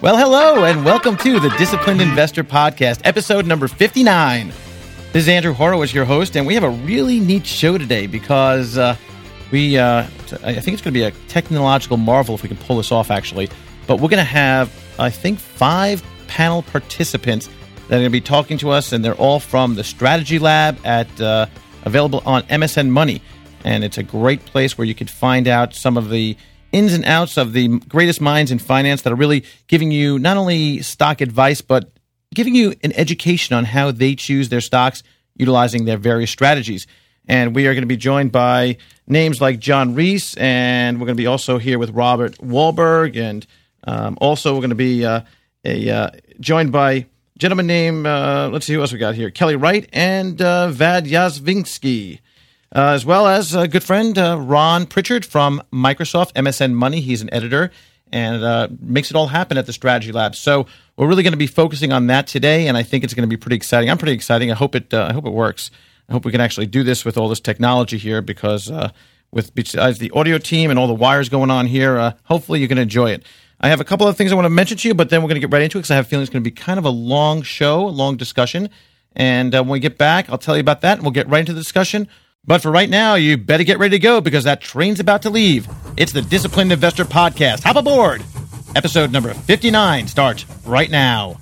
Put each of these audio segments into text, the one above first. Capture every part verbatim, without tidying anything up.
Well, hello, and welcome to the Disciplined Investor Podcast, episode number fifty-nine. This is Andrew Horowitz, your host, and we have a really neat show today because uh, we, uh, I think it's going to be a technological marvel if we can pull this off, actually. But we're going to have, I think, five panel participants that are going to be talking to us, and they're all from the Strategy Lab at uh, available on M S N Money. And it's a great place where you can find out some of the ins and outs of the greatest minds in finance that are really giving you not only stock advice, but giving you an education on how they choose their stocks utilizing their various strategies. And we are going to be joined by names like John Reese, and we're going to be also here with Robert Wahlberg, and um, also we're going to be uh, a uh, joined by a gentleman named, uh, let's see who else we got here, Kelly Wright and uh, Vad Yazvinsky. Uh, as well as a good friend, uh, Ron Pritchard from Microsoft, M S N Money. He's an editor and uh, makes it all happen at the Strategy Lab. So we're really going to be focusing on that today, and I think it's going to be pretty exciting. I'm pretty exciting. I hope it. Uh, I hope it works. I hope we can actually do this with all this technology here, because uh, with besides the audio team and all the wires going on here, uh, hopefully you can enjoy it. I have a couple of things I want to mention to you, but then we're going to get right into it because I have a feeling it's going to be kind of a long show, a long discussion. And uh, when we get back, I'll tell you about that, and we'll get right into the discussion. But for right now, you better get ready to go because that train's about to leave. It's the Disciplined Investor Podcast. Hop aboard! Episode number fifty-nine starts right now.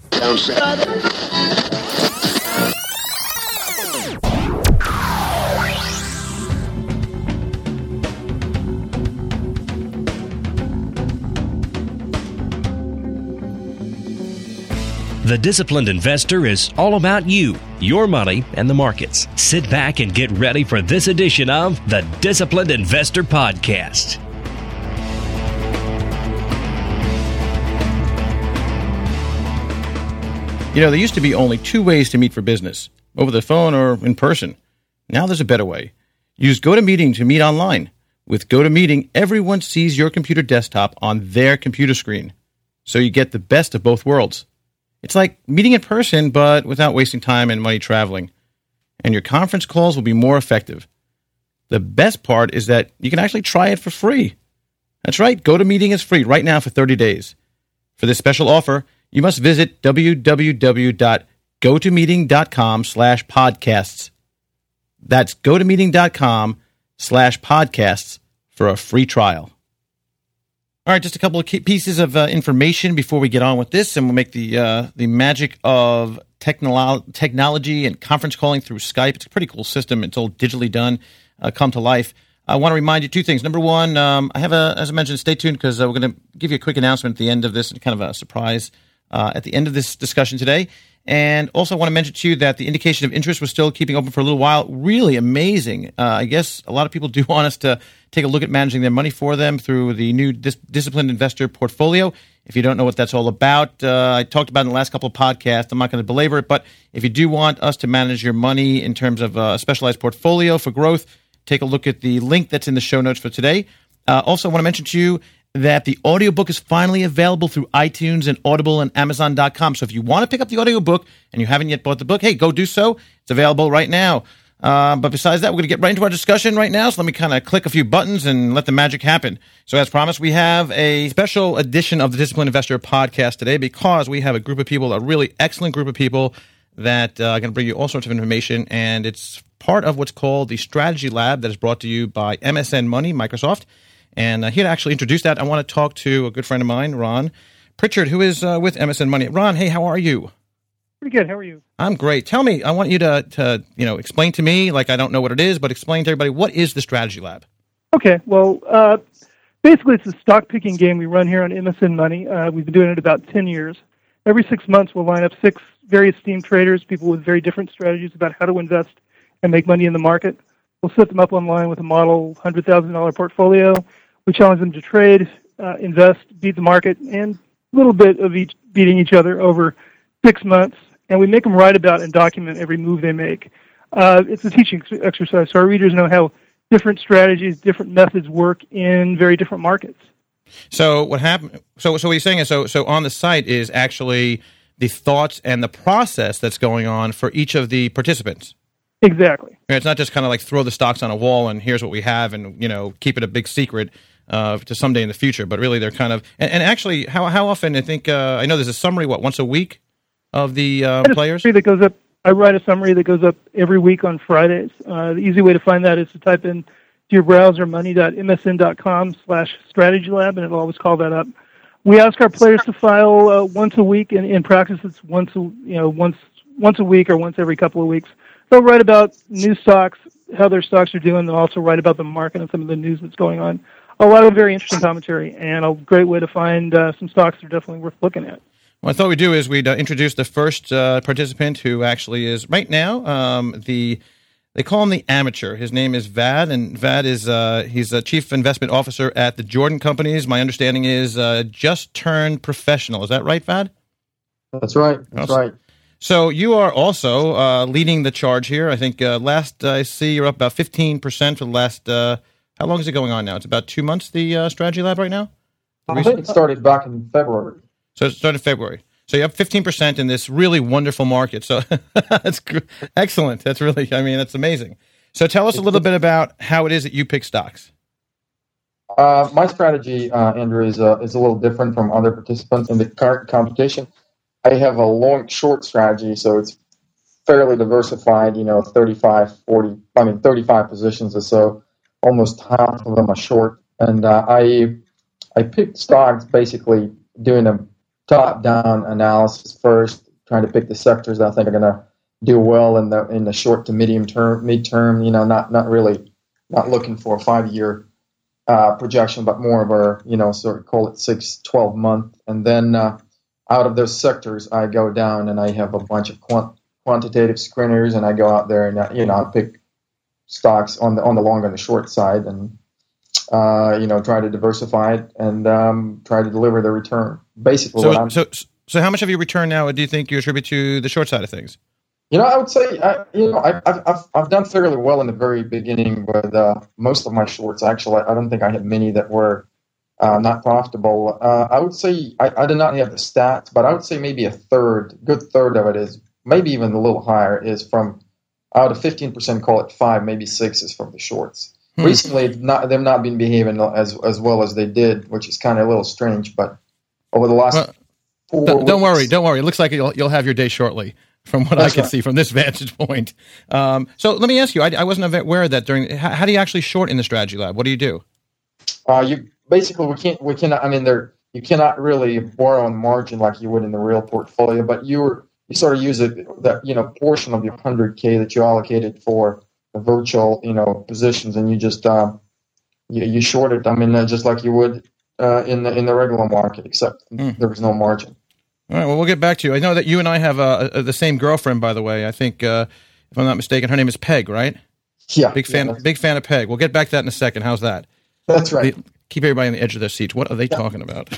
The Disciplined Investor is all about you, your money, and the markets. Sit back and get ready for this edition of the Disciplined Investor Podcast. You know, there used to be only two ways to meet for business, over the phone or in person. Now there's a better way. Use GoToMeeting to meet online. With GoToMeeting, everyone sees your computer desktop on their computer screen, so you get the best of both worlds. It's like meeting in person, but without wasting time and money traveling. And your conference calls will be more effective. The best part is that you can actually try it for free. That's right, GoToMeeting is free right now for thirty days. For this special offer, you must visit www.gotomeeting.com slash podcasts. That's gotomeeting.com slash podcasts for a free trial. All right, just a couple of key pieces of uh, information before we get on with this, and we'll make the uh, the magic of technolo- technology and conference calling through Skype. It's a pretty cool system. It's all digitally done, uh, come to life. I want to remind you two things. Number one, um, I have a, as I mentioned, stay tuned because uh, we're going to give you a quick announcement at the end of this, and kind of a surprise uh, at the end of this discussion today. And also I want to mention to you that the indication of interest was still keeping open for a little while. Really amazing. Uh, I guess a lot of people do want us to take a look at managing their money for them through the new Dis- Disciplined Investor Portfolio. If you don't know what that's all about, uh, I talked about it in the last couple of podcasts. I'm not going to belabor it, but if you do want us to manage your money in terms of a specialized portfolio for growth, take a look at the link that's in the show notes for today. Uh, also, I want to mention to you that the audiobook is finally available through iTunes and Audible and Amazon dot com. So if you want to pick up the audiobook and you haven't yet bought the book, hey, go do so. It's available right now. Uh, but besides that, we're going to get right into our discussion right now. So let me kind of click a few buttons and let the magic happen. So as promised, we have a special edition of the Disciplined Investor Podcast today because we have a group of people, a really excellent group of people that uh, are going to bring you all sorts of information. And it's part of what's called the Strategy Lab that is brought to you by M S N Money, Microsoft. And uh, here to actually introduce that, I want to talk to a good friend of mine, Ron Pritchard, who is uh, with M S N Money. Ron, hey, how are you? Pretty good. How are you? I'm great. Tell me, I want you to, to, you know, explain to me, like I don't know what it is, but explain to everybody, what is the Strategy Lab? Okay. Well, uh, basically it's a stock picking game we run here on M S N Money. Uh, we've been doing it about ten years. Every six months we'll line up six very esteemed traders, people with very different strategies about how to invest and make money in the market. We'll set them up online with a model one hundred thousand dollars portfolio. We challenge them to trade, uh, invest, beat the market, and a little bit of each beating each other over six months. And we make them write about and document every move they make. Uh, it's a teaching exercise, so our readers know how different strategies, different methods work in very different markets. So what happened? So, so what you're saying is, so, so on the site is actually the thoughts and the process that's going on for each of the participants. Exactly. It's not just kind of like throw the stocks on a wall and here's what we have and, you know, keep it a big secret. uh, to someday in the future. But really, they're kind of and, and actually, how how often? I think uh, I know there's a summary. What once a week of the uh, players that goes up. I write a summary that goes up every week on Fridays. Uh, the easy way to find that is to type in to your browser money dot m s n dot com slash strategy lab, and it'll always call that up. We ask our players to file uh, once a week. In, in practice, it's once a, you know once once a week or once every couple of weeks. They'll write about new stocks, how their stocks are doing. They'll also write about the market and some of the news that's going on. A lot of very interesting commentary, and a great way to find uh, some stocks that are definitely worth looking at. What I thought we'd do is we'd uh, introduce the first uh, participant who actually is right now um, the they call him the amateur. His name is Vad, and Vad is uh, he's a chief investment officer at the Jordan Companies. My understanding is uh, just turned professional. Is that right, Vad? That's right. That's awesome. Right. So you are also uh, leading the charge here. I think uh, last I see you're up about fifteen percent for the last. Uh, how long is it going on now? It's about two months. The uh, Strategy Lab right now. I think it started back in February. So it started February. So you have fifteen percent in this really wonderful market. So that's excellent. That's really, I mean, that's amazing. So tell us a little bit about how it is that you pick stocks. Uh, my strategy, uh, Andrew, is, uh, is a little different from other participants in the current competition. I have a long-short strategy, so it's fairly diversified, you know, thirty-five, forty, I mean, thirty-five positions or so. Almost half of them are short. And uh, I I picked stocks basically doing a top-down analysis first, trying to pick the sectors that I think are going to do well in the in the short to medium term, mid-term. You know, not not really not looking for a five-year uh, projection, but more of a you know sort of call it six, twelve month. And then uh, out of those sectors, I go down and I have a bunch of quant- quantitative screeners, and I go out there and uh, you know I pick stocks on the on the long and the short side, and uh, you know try to diversify it and um, try to deliver the return. Basically, so, what I'm, so, so how much of your return now do you think you attribute to the short side of things? You know, I would say, I, you know, I, I've, I've I've done fairly well in the very beginning with uh, most of my shorts. Actually, I don't think I had many that were uh, not profitable. Uh, I would say I, I did not have the stats, but I would say maybe a third, good third of it is, maybe even a little higher, is from out of fifteen percent, call it five, maybe six is from the shorts. Hmm. Recently, not, they've not been behaving as as well as they did, which is kind of a little strange, but over the last well, four don't, don't weeks, worry, don't worry. It looks like you'll, you'll have your day shortly. From what That's I can right. see from this vantage point. Um, so let me ask you, I, I wasn't aware of that during, how, how do you actually short in the Strategy Lab? What do you do? Uh, you basically, we can't, we cannot, I mean, there, you cannot really borrow on margin like you would in the real portfolio, but you you sort of use a, that, you know, portion of your one hundred K that you allocated for the virtual, you know, positions, and you just, um, you, you short it, I mean, uh, just like you would uh, in the, in the regular market, except mm. there was no margin. All right, well, we'll get back to you. I know that you and I have uh, a, the same girlfriend, by the way. I think, uh, if I'm not mistaken, her name is Peg, right? Yeah. Big fan, yeah, big fan of Peg. We'll get back to that in a second. How's that? That's right. The, keep everybody on the edge of their seats. What are they yeah. talking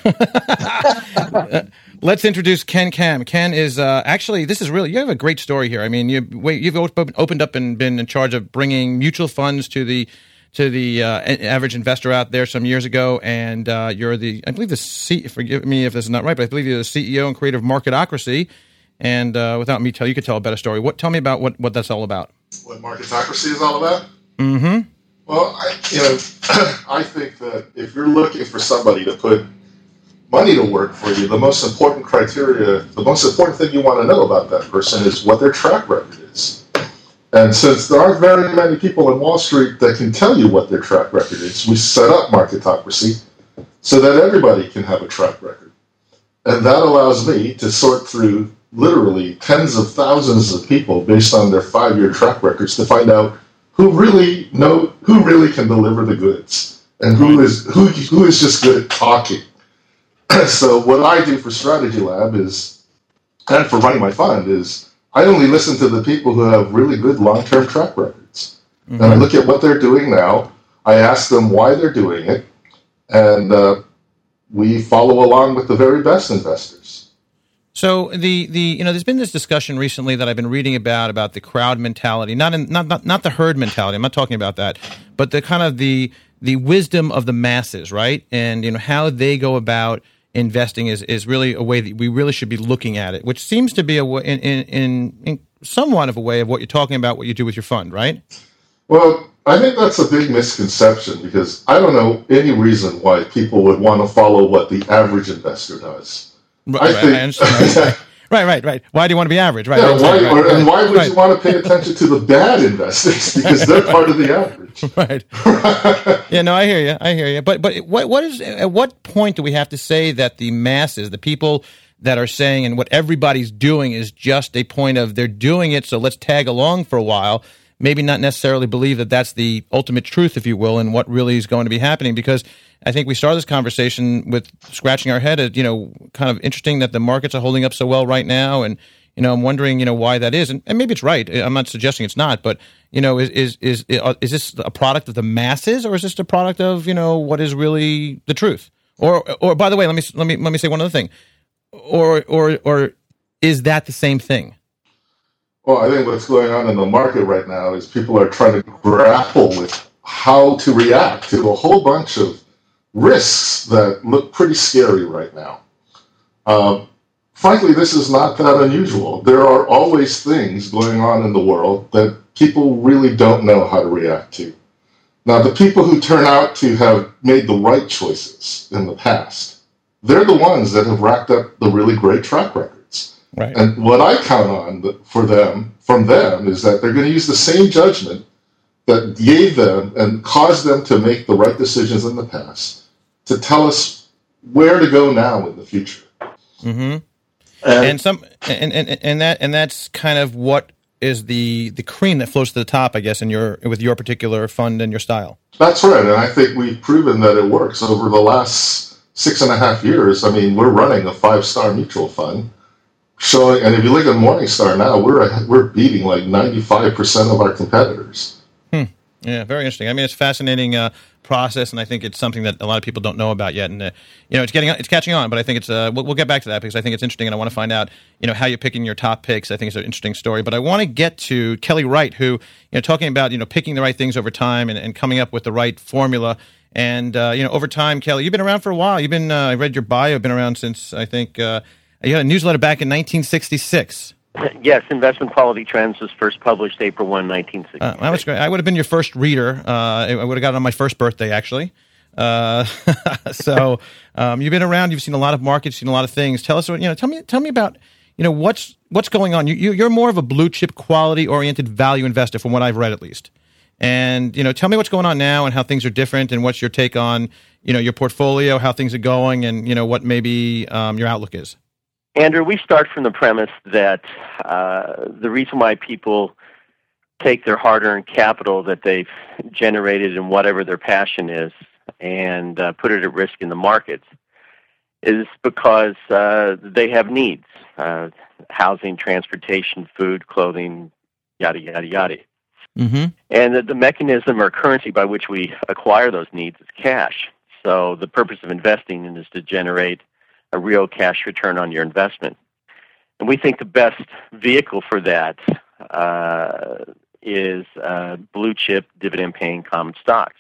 about? Let's introduce Ken Kam. Ken is uh, actually, this is really, you have a great story here. I mean, you, you've opened up and been in charge of bringing mutual funds to the to the uh, average investor out there some years ago, and uh, you're the, I believe the C, forgive me if this is not right, but I believe you're the C E O and creator of Marketocracy, and uh, without me telling you, could tell a better story. What? Tell me about what, what that's all about. What Marketocracy is all about? Mm-hmm. Well, I, you know, I think that if you're looking for somebody to put money to work for you, the most important criteria, the most important thing you want to know about that person is what their track record is. And since there aren't very many people in Wall Street that can tell you what their track record is, we set up Marketocracy so that everybody can have a track record. And that allows me to sort through literally tens of thousands of people based on their five-year track records to find out who really know, who really can deliver the goods and who is who who is just good at talking. So what I do for Strategy Lab is, and for running my fund, is I only listen to the people who have really good long-term track records. Mm-hmm. And I look at what they're doing now. I ask them why they're doing it. And uh, we follow along with the very best investors. So the, the you know there's been this discussion recently that I've been reading about about the crowd mentality, not in, not, not not the herd mentality. I'm not talking about that, but the kind of the the wisdom of the masses, right? And you know how they go about investing is, is really a way that we really should be looking at it, which seems to be a in, in, in, in somewhat of a way of what you're talking about, what you do with your fund, right? Well, I think that's a big misconception because I don't know any reason why people would want to follow what the average investor does. Right, I right, think, I understand. Right, right, right, right. Why do you want to be average? Right. Yeah, right, why, right, or, right, and why would right. you want to pay attention to the bad investors because they're part of the average? Right. Yeah, no, I hear you. I hear you. But but what what is at what point do we have to say that the masses, the people that are saying and what everybody's doing is just a point of they're doing it, so let's tag along for a while, maybe not necessarily believe that that's the ultimate truth, if you will, and what really is going to be happening? Because I think we started this conversation with scratching our head at, you know, kind of interesting that the markets are holding up so well right now. And, you know, I'm wondering, you know, why that is. And, and maybe it's right. I'm not suggesting it's not. But, you know, is, is, is, is this a product of the masses or is this a product of, you know, what is really the truth? Or, or by the way, let me, let me, let me say one other thing. Or, or, or is that the same thing? Well, I think what's going on in the market right now is people are trying to grapple with how to react to a whole bunch of risks that look pretty scary right now. Um, frankly, this is not that unusual. There are always things going on in the world that people really don't know how to react to. Now, the people who turn out to have made the right choices in the past, they're the ones that have racked up the really great track records. Right. And what I count on for them, from them, is that they're going to use the same judgment that gave them and caused them to make the right decisions in the past to tell us where to go now in the future. Mm-hmm. And, and some and, and and that and that's kind of what is the the cream that flows to the top, I guess, in your with your particular fund and your style. That's right, and I think we've proven that it works over the last six and a half years. I mean, we're running a five-star mutual fund, showing, and if you look at Morningstar now, we're we're beating like ninety-five percent of our competitors. Hmm. Yeah, very interesting. I mean, it's a fascinating uh, process, and I think it's something that a lot of people don't know about yet. And uh, you know, it's getting it's catching on. But I think it's uh, we'll, we'll get back to that because I think it's interesting, and I want to find out, you know, how you're picking your top picks. I think it's an interesting story. But I want to get to Kelly Wright, who, you know, talking about, you know, picking the right things over time and, and coming up with the right formula. And uh, you know, over time, Kelly, you've been around for a while. You've been uh, I read your bio. Been around since I think uh, you had a newsletter back in nineteen sixty-six. Yes, Investment Quality Trends was first published April first, nineteen sixty-six. Uh, that was great. I would have been your first reader. Uh, I would have got it on my first birthday, actually. Uh, so um, you've been around. You've seen a lot of markets. Seen a lot of things. Tell us, you know, tell me, tell me about, you know, what's what's going on. You, you you're more of a blue chip, quality oriented value investor, from what I've read, at least. And you know, tell me what's going on now and how things are different, and what's your take on, you know, your portfolio, how things are going, and you know, what maybe um, your outlook is. Andrew, we start from the premise that uh, the reason why people take their hard-earned capital that they've generated in whatever their passion is and uh, put it at risk in the markets is because uh, they have needs, uh, housing, transportation, food, clothing, yada, yada, yada. Mm-hmm. And the, the mechanism or currency by which we acquire those needs is cash. So the purpose of investing is to generate a real cash return on your investment. And we think the best vehicle for that uh, is uh, blue chip dividend paying common stocks.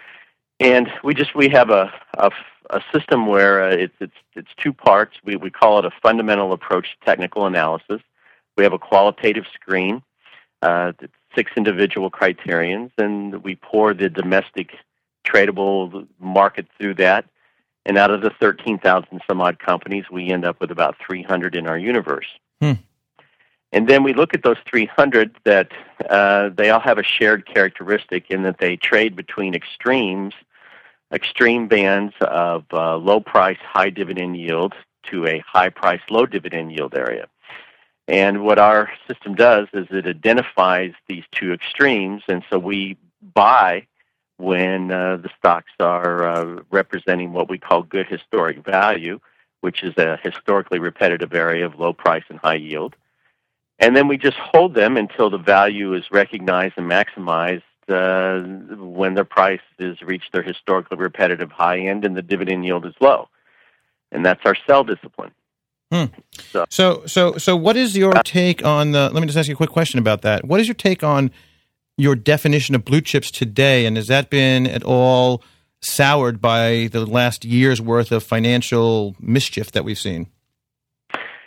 And we just we have a a, a system where uh, it's it's it's two parts. We we call it a fundamental approach to technical analysis. We have a qualitative screen, uh, six individual criterions, and we pour the domestic tradable market through that. And out of the thirteen thousand some odd companies, we end up with about three hundred in our universe. Hmm. And then we look at those three hundred that uh, they all have a shared characteristic in that they trade between extremes, extreme bands of uh, low price, high dividend yield to a high price, low dividend yield area. And what our system does is it identifies these two extremes, and so we buy when uh, the stocks are uh, representing what we call good historic value, which is a historically repetitive area of low price and high yield. And then we just hold them until the value is recognized and maximized uh, when their price has reached their historically repetitive high end and the dividend yield is low. And that's our sell discipline. Hmm. So, so, so, so what is your take on the, let me just ask you a quick question about that. What is your take on your definition of blue chips today, and has that been at all soured by the last year's worth of financial mischief that we've seen?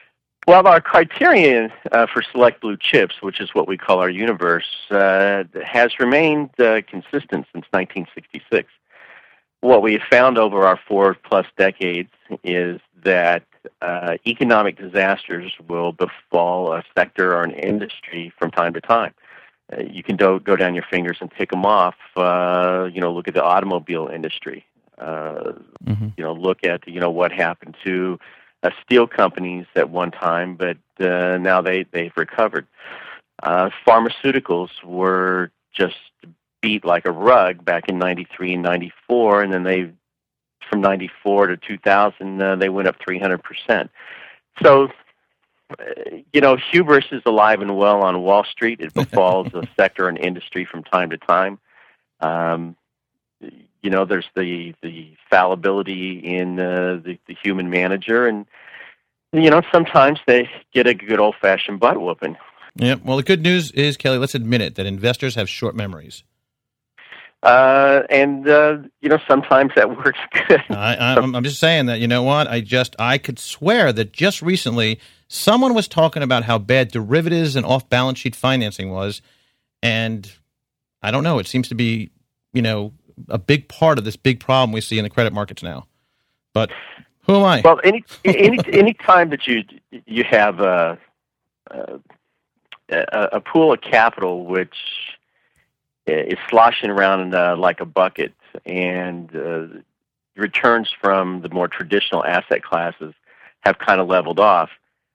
Well, our criterion uh, for select blue chips, which is what we call our universe, uh, has remained uh, consistent since nineteen sixty-six. What we have found over our four-plus decades is that uh, economic disasters will befall a sector or an industry from time to time. Uh, you can do, go down your fingers and tick them off. Uh, you know, look at the automobile industry. Uh, mm-hmm. You know, look at you know what happened to uh, steel companies at one time, but uh, now they they've recovered. Uh, pharmaceuticals were just beat like a rug back in ninety-three and ninety-four, and then they, from ninety-four to two thousand, uh, they went up three hundred percent. So, uh, you know, hubris is alive and well on Wall Street. It befalls a sector and industry from time to time. Um, you know, there's the, the fallibility in uh, the, the human manager, and, you know, sometimes they get a good old-fashioned butt whooping. Yeah, well, the good news is, Kelly, let's admit it, that investors have short memories. Uh, and, uh, you know, sometimes that works good. I, I'm, I'm just saying that, you know what, I just, I could swear that just recently someone was talking about how bad derivatives and off-balance sheet financing was, and I don't know, it seems to be, you know, a big part of this big problem we see in the credit markets now. But who am I? Well, any any any time that you you have a, a, a pool of capital which is sloshing around uh, like a bucket, and uh, returns from the more traditional asset classes have kind of leveled off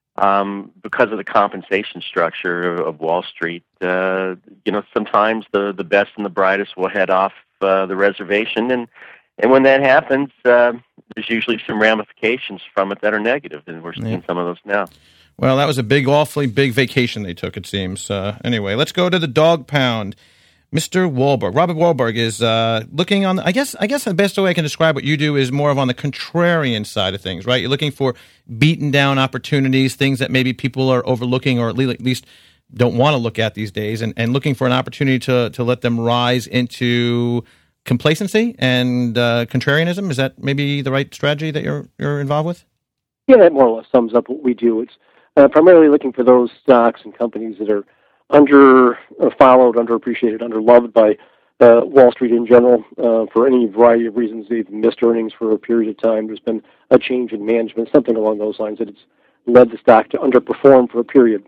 um, because of the compensation structure of Wall Street. Uh, you know, sometimes the, the best and the brightest will head off uh, the reservation, and and when that happens, uh, there's usually some ramifications from it that are negative, and we're seeing yeah. some of those now. Well, that was a big, awfully big vacation they took, it seems. Uh, anyway, let's go to the dog pound. Mister Wahlberg, Robert Wahlberg is uh, looking on, I guess I guess the best way I can describe what you do is more of on the contrarian side of things, right? You're looking for beaten down opportunities, things that maybe people are overlooking or at least don't want to look at these days, and, and looking for an opportunity to, to let them rise into complacency and uh, contrarianism. Is that maybe the right strategy that you're you're involved with? Yeah, that more or less sums up what we do. It's uh, primarily looking for those stocks and companies that are under uh, followed, underappreciated, underloved by uh, Wall Street in general. Uh, for any variety of reasons, they've missed earnings for a period of time. There's been a change in management, something along those lines, that it's led the stock to underperform for a period.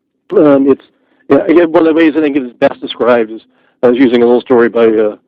Um, it's yeah, one of the ways I think it is best described is I was using a little story by uh,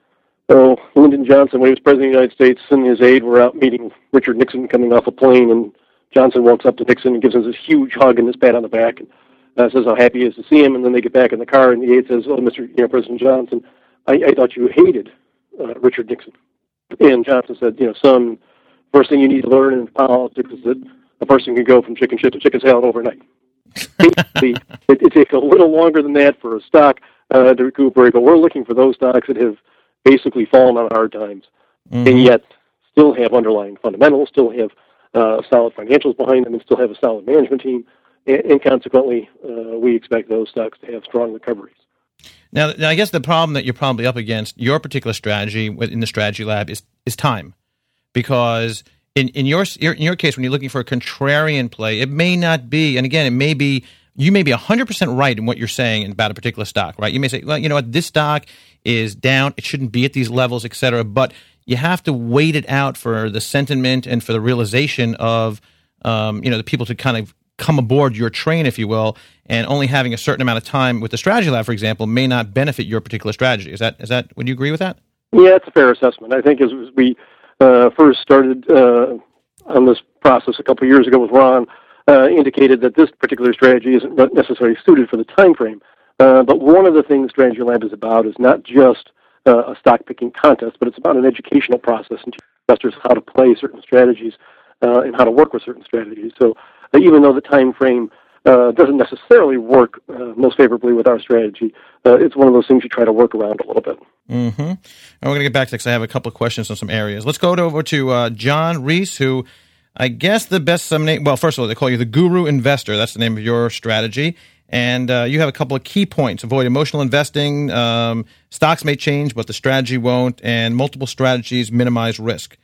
oh, Lyndon Johnson when he was president of the United States, and his aide were out meeting Richard Nixon coming off a plane, and Johnson walks up to Nixon and gives him this huge hug and this pat on the back, and Uh, says how happy he is to see him, and then they get back in the car, and the aide says, "Oh, Mister You know, President Johnson, I, I thought you hated uh, Richard Nixon." And Johnson said, "You know, son, first thing you need to learn in politics is that a person can go from chicken shit to chicken salad overnight." Basically, it, it takes a little longer than that for a stock uh, to recuperate, but we're looking for those stocks that have basically fallen on hard times, mm-hmm. and yet still have underlying fundamentals, still have uh, solid financials behind them, and still have a solid management team. And consequently, uh, we expect those stocks to have strong recoveries. Now, now, I guess the problem that you're probably up against, your particular strategy in the strategy lab, is is time, because in in your in your case, when you're looking for a contrarian play, it may not be, and again, it may be you may be one hundred percent right in what you're saying about a particular stock, right? You may say, well, you know what, this stock is down, it shouldn't be at these levels, et cetera, but you have to wait it out for the sentiment and for the realization of, um, you know, the people to kind of come aboard your train, if you will, and only having a certain amount of time with the strategy lab, for example, may not benefit your particular strategy. Is that is that? Would you agree with that? Yeah, it's a fair assessment. I think as we uh, first started uh, on this process a couple of years ago with Ron, uh, indicated that this particular strategy isn't necessarily suited for the time frame. Uh, but one of the things Strategy Lab is about is not just uh, a stock picking contest, but it's about an educational process and teaching investors how to play certain strategies uh, and how to work with certain strategies. So uh, even though the time frame uh, doesn't necessarily work uh, most favorably with our strategy, uh, it's one of those things you try to work around a little bit. Mm-hmm. And we're going to get back to this because I have a couple of questions on some areas. Let's go over to uh, John Reese, who I guess the best some name. Well, first of all, they call you the Guru Investor. That's the name of your strategy. And uh, you have a couple of key points. Avoid emotional investing. Um, stocks may change, but the strategy won't. And multiple strategies minimize risk.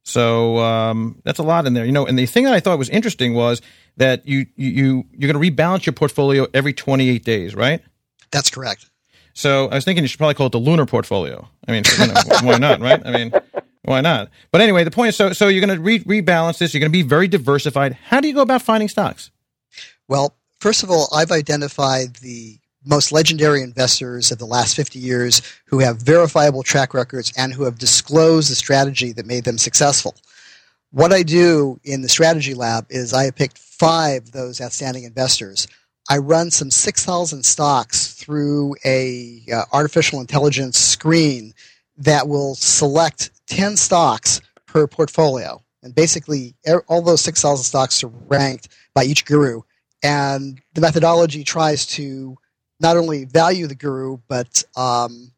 So um, that's a lot in there. You know, and the thing that I thought was interesting was that you you you're going to rebalance your portfolio every twenty-eight days, right? That's correct. So I was thinking you should probably call it the lunar portfolio. I mean, you know, why not, right? I mean, why not? But anyway, the point is, so so you're going to re- rebalance this. You're going to be very diversified. How do you go about finding stocks? Well, first of all, I've identified the most legendary investors of the last fifty years who have verifiable track records and who have disclosed the strategy that made them successful. What I do in the strategy lab is I have picked five of those outstanding investors. I run some six thousand stocks through a uh, artificial intelligence screen that will select ten stocks per portfolio. And basically, all those six thousand stocks are ranked by each guru. And the methodology tries to not only value the guru, but um,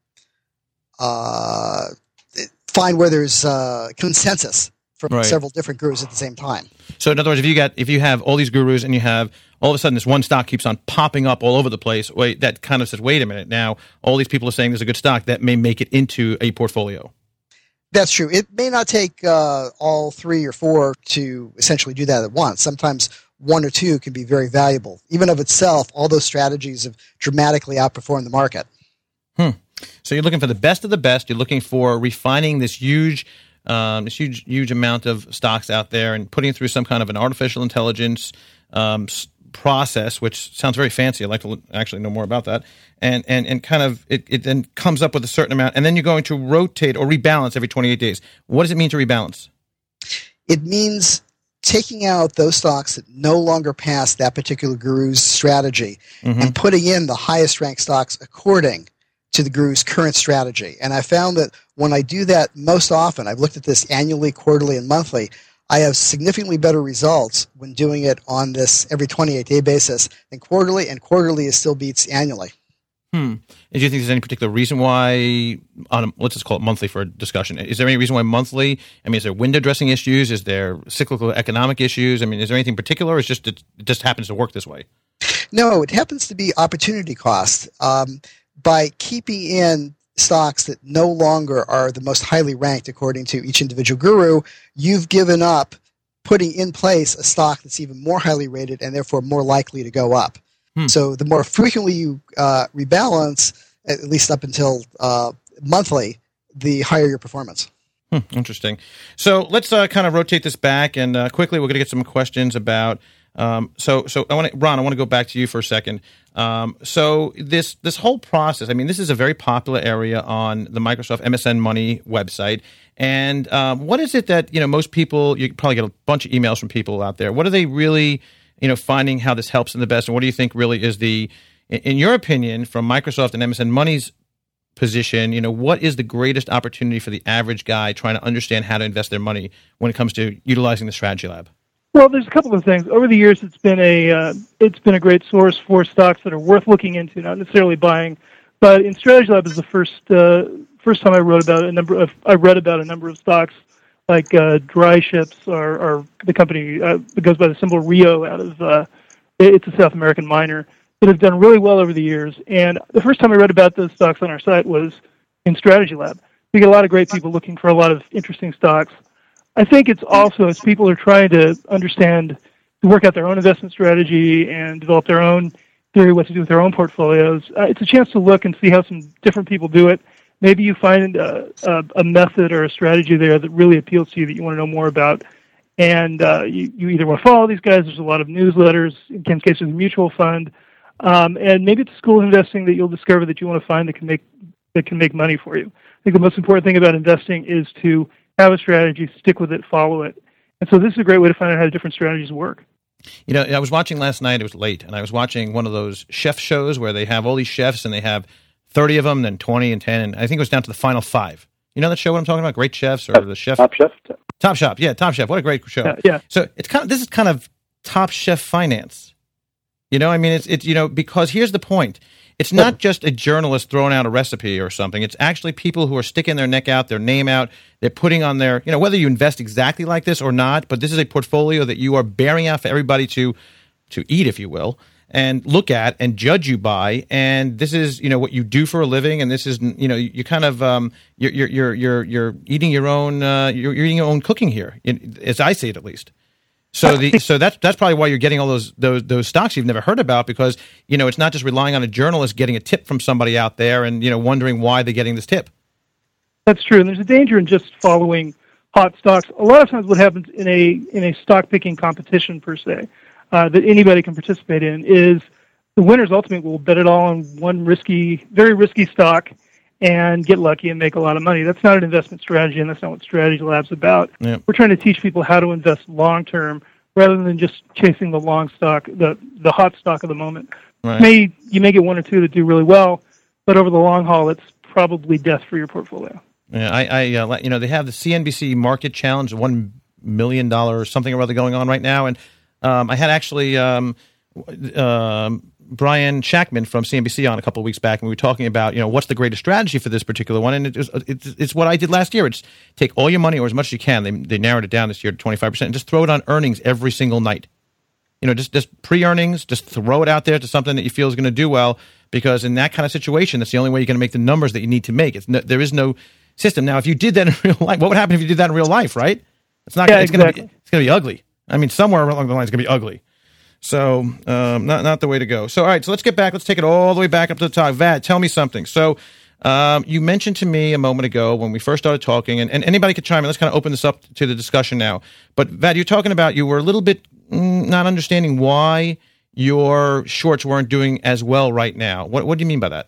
uh, find where there's uh, consensus from right. several different gurus at the same time. So in other words, if you got if you have all these gurus and you have all of a sudden this one stock keeps on popping up all over the place, wait, that kind of says, wait a minute, now all these people are saying there's a good stock, that may make it into a portfolio. That's true. It may not take uh, all three or four to essentially do that at once. Sometimes one or two can be very valuable. Even of itself, all those strategies have dramatically outperformed the market. Hmm. So you're looking for the best of the best. You're looking for refining this huge Um, this huge, huge amount of stocks out there and putting it through some kind of an artificial intelligence um, s- process, which sounds very fancy. I'd like to l- actually know more about that. And and, and kind of it, it then comes up with a certain amount, and then you're going to rotate or rebalance every twenty-eight days. What does it mean to rebalance? It means taking out those stocks that no longer pass that particular guru's strategy mm-hmm. and putting in the highest ranked stocks according to the guru's current strategy. And I found that when I do that most often, I've looked at this annually, quarterly, and monthly, I have significantly better results when doing it on this every twenty-eight day basis than quarterly, and quarterly still beats annually. Hmm. And do you think there's any particular reason why, on a, let's just call it monthly for discussion, is there any reason why monthly? I mean, is there window dressing issues? Is there cyclical economic issues? I mean, is there anything particular, or is just it just happens to work this way? No, it happens to be opportunity cost. Um, by keeping in stocks that no longer are the most highly ranked according to each individual guru, you've given up putting in place a stock that's even more highly rated and therefore more likely to go up. Hmm. So the more frequently you uh, rebalance, at least up until uh, monthly, the higher your performance. Hmm, interesting. So let's uh, kind of rotate this back, and uh, quickly we're going to get some questions about Um, so, so I want to, Ron, I want to go back to you for a second. Um, so this, this whole process, I mean, this is a very popular area on the Microsoft M S N Money website. And, um, what is it that, you know, most people, you probably get a bunch of emails from people out there. What are they really, you know, finding how this helps them the best? And what do you think really is the, in, in your opinion, from Microsoft and M S N Money's position, you know, what is the greatest opportunity for the average guy trying to understand how to invest their money when it comes to utilizing the Strategy Lab? Well, there's a couple of things. Over the years, it's been a uh, it's been a great source for stocks that are worth looking into, not necessarily buying. But in Strategy Lab is the first uh, first time I wrote about a number of I read about a number of stocks like uh, Dry Ships, or, or the company uh, that goes by the symbol Rio out of uh, it's a South American miner that have done really well over the years. And the first time I read about those stocks on our site was in Strategy Lab. We get a lot of great people looking for a lot of interesting stocks. I think it's also, as people are trying to understand, to work out their own investment strategy and develop their own theory what to do with their own portfolios, uh, it's a chance to look and see how some different people do it. Maybe you find a, a, a method or a strategy there that really appeals to you that you want to know more about. And uh, you, you either want to follow these guys, there's a lot of newsletters, in Ken's case, there's a mutual fund, um, and maybe it's a school of investing that you'll discover that you want to find that can make that can make money for you. I think the most important thing about investing is to have a strategy, stick with it, follow it. And so this is a great way to find out how different strategies work. You know, I was watching last night, it was late, and I was watching one of those chef shows where they have all these chefs and they have thirty of them, then twenty and ten, and I think it was down to the final five. You know that show what I'm talking about? Great Chefs or the Chef? Top Chef? Top Chef, yeah, Top Chef. What a great show. Yeah. yeah. So it's kind of, this is kind of Top Chef finance. You know, I mean, it's, it's, you know, because here's the point. It's not just a journalist throwing out a recipe or something. It's actually people who are sticking their neck out, their name out. They're putting on their, you know, whether you invest exactly like this or not, but this is a portfolio that you are bearing out for everybody to to eat, if you will. and look at and judge you by, and this is, you know, what you do for a living, and this is, you know, you kind of um, you're you're you're you're you're eating your own uh, you're, you're eating your own cooking here, as I see it at least. So the so that's that's probably why you're getting all those those those stocks you've never heard about, because, you know, it's not just relying on a journalist getting a tip from somebody out there and, you know, wondering why they're getting this tip. That's true, and there's a danger in just following hot stocks. A lot of times, what happens in a in a stock picking competition per se, Uh, that anybody can participate in, is the winners ultimately will bet it all on one risky, very risky stock and get lucky and make a lot of money. That's not an investment strategy, and that's not what Strategy Lab's about. Yeah. We're trying to teach people how to invest long term rather than just chasing the long stock, the the hot stock of the moment. Right. May you may get one or two that do really well, but over the long haul, it's probably death for your portfolio. Yeah, I, I uh, you know, they have the C N B C Market Challenge, one million dollars something or other going on right now, and Um, I had actually um, uh, Brian Shackman from C N B C on a couple of weeks back, and we were talking about, you know, what's the greatest strategy for this particular one, and it was, it's, it's what I did last year. It's take all your money, or as much as you can. They, they narrowed it down this year to twenty-five percent, and just throw it on earnings every single night. You know, just, just pre-earnings, just throw it out there to something that you feel is going to do well, because in that kind of situation, that's the only way you're going to make the numbers that you need to make. It's no, there is no system. Now, if you did that in real life, what would happen if you did that in real life, right? It's not. Yeah, it's exactly. going to be. It's going to be ugly. I mean, somewhere along the line, it's going to be ugly. So, um, not not the way to go. So, all right, so let's get back. Let's take it all the way back up to the top. Vad, tell me something. So, um, you mentioned to me a moment ago when we first started talking, and, and anybody could chime in. Let's kind of open this up to the discussion now. But, Vad, you're talking about you were a little bit mm, not understanding why your shorts weren't doing as well right now. What What do you mean by that?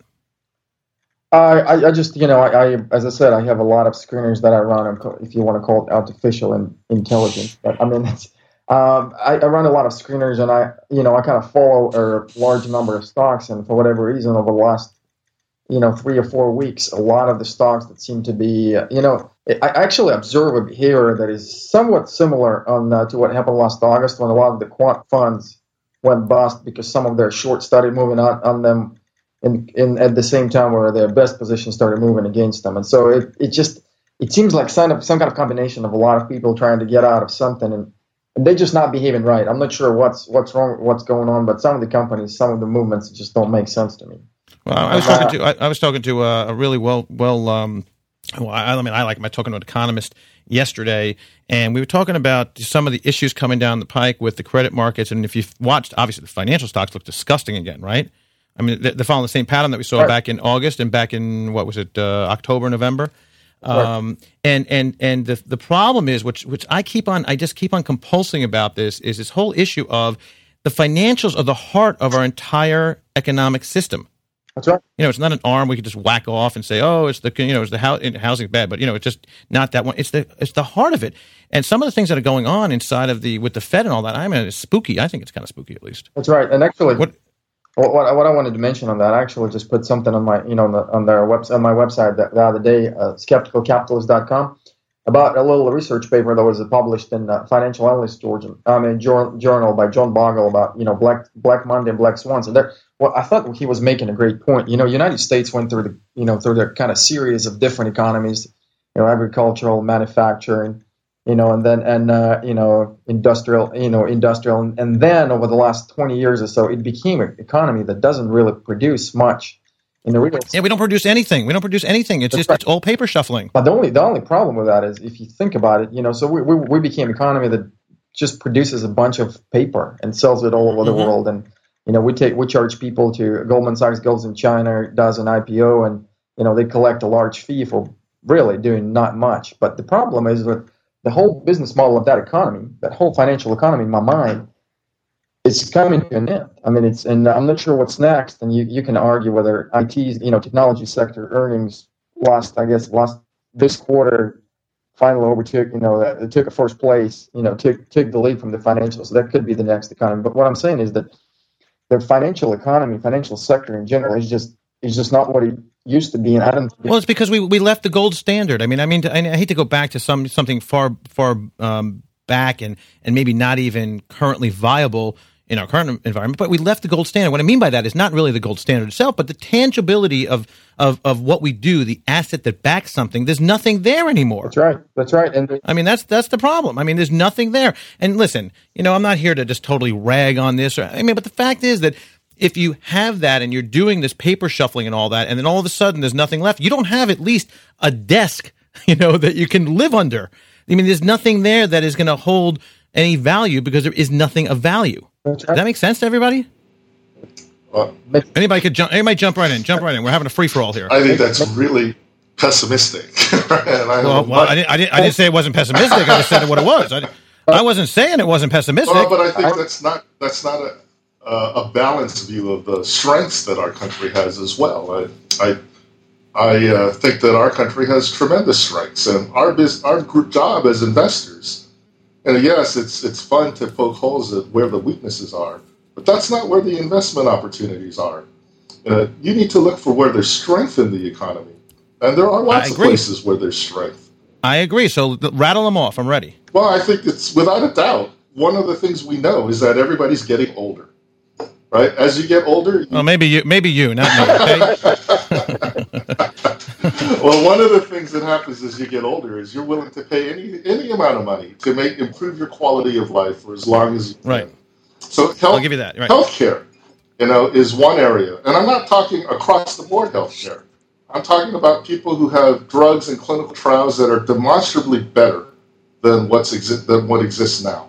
I, I just, you know, I, I, as I said, I have a lot of screeners that I run, if you want to call it artificial in, intelligence. But, I mean, it's, um, I, I run a lot of screeners, and I, you know, I kind of follow a large number of stocks, and for whatever reason, over the last, you know, three or four weeks, a lot of the stocks that seem to be, uh, you know, I actually observe a behavior that is somewhat similar on uh, to what happened last August, when a lot of the quant funds went bust because some of their shorts started moving on, on them in, in at the same time where their best positions started moving against them. And so it, it just it seems like some, of, some kind of combination of a lot of people trying to get out of something, and, and they're just not behaving right. I'm not sure what's what's wrong, what's going on, but some of the companies, some of the movements just don't make sense to me. Well, I was talking to I, I was talking to a, a really well well. Um, well, I, I mean, I like him. I was talking to an economist yesterday, and we were talking about some of the issues coming down the pike with the credit markets. And if you've watched, obviously, the financial stocks look disgusting again, right? I mean, they're following the same pattern that we saw right. back in August and back in, what was it, uh, October, November? Um, right. And and and the the problem is, which which I keep on, I just keep on compulsing about this, is this whole issue of the financials are the heart of our entire economic system. That's right. You know, it's not an arm we could just whack off and say, oh, it's the you know, it's the house, housing bad, but you know, it's just not that one. It's the it's the heart of it. And some of the things that are going on inside of the with the Fed and all that, I mean, it's spooky. I think it's kind of spooky, at least. That's right. And actually, what what, what I wanted to mention on that, I actually just put something on my you know on, the, on their website on my website the, the other day, uh, skeptical capitalist dot com, about a little research paper that was published in uh, Financial Analyst Georgian, I mean, journal, journal by John Bogle about you know Black Black Monday and Black Swans. And there, well, I thought he was making a great point. You know, United States went through the you know through their kind of series of different economies, you know, agricultural, manufacturing, you know, and then and uh, you know industrial, you know, industrial, and, and then over the last twenty years or so, it became an economy that doesn't really produce much. In the real yeah, we don't produce anything. We don't produce anything. It's That's just right. It's all paper shuffling. But the only the only problem with that is if you think about it, you know, so we we, we became an economy that just produces a bunch of paper and sells it all over mm-hmm. the world. And you know, we take we charge people to Goldman Sachs goes in China, does an I P O, and you know they collect a large fee for really doing not much. But the problem is that the whole business model of that economy, that whole financial economy, in my mind, is coming to an end. I mean, it's and I'm not sure what's next. And you, you can argue whether I T's, you know, technology sector earnings lost, I guess, lost this quarter, finally overtook, you know, it took a first place, you know, took took the lead from the financials. So that could be the next economy. But what I'm saying is that the financial economy, financial sector in general, is just is just not what it used to be. And I don't. Well, it's because we we left the gold standard. I mean, I mean, I hate to go back to some something far far um, back and and maybe not even currently viable in our current environment, but we left the gold standard. What I mean by that is not really the gold standard itself, but the tangibility of of of what we do, the asset that backs something. There's nothing there anymore. That's right. That's right. And the- I mean, that's that's the problem. I mean, there's nothing there. And listen, you know, I'm not here to just totally rag on this. Or, I mean, but the fact is that if you have that and you're doing this paper shuffling and all that, and then all of a sudden there's nothing left, you don't have at least a desk, you know, that you can live under. I mean, there's nothing there that is going to hold any value because there is nothing of value. Does that make sense to everybody? Uh, anybody could jump. Anybody jump right in. Jump right in. We're having a free for all here. I think that's really pessimistic. and I well, well I, didn't, I, didn't, I didn't say it wasn't pessimistic. I just said what it was. I, I wasn't saying it wasn't pessimistic. Well, but I think that's not that's not a uh, a balanced view of the strengths that our country has as well. I I, I uh, think that our country has tremendous strengths, and our biz, our group job as investors. And yes, it's it's fun to poke holes at where the weaknesses are, but that's not where the investment opportunities are. Uh, you need to look for where there's strength in the economy, and there are lots of places where there's strength. I agree. So rattle them off. I'm ready. Well, I think it's without a doubt one of the things we know is that everybody's getting older. Right? As you get older... You... Well, maybe you, maybe you, not me, okay? Well, one of the things that happens as you get older is you're willing to pay any any amount of money to make improve your quality of life for as long as you can. Right. So health, I'll give you that. Right. Healthcare, you know, is one area. And I'm not talking across the board healthcare. I'm talking about people who have drugs and clinical trials that are demonstrably better than what's exi- than what exists now.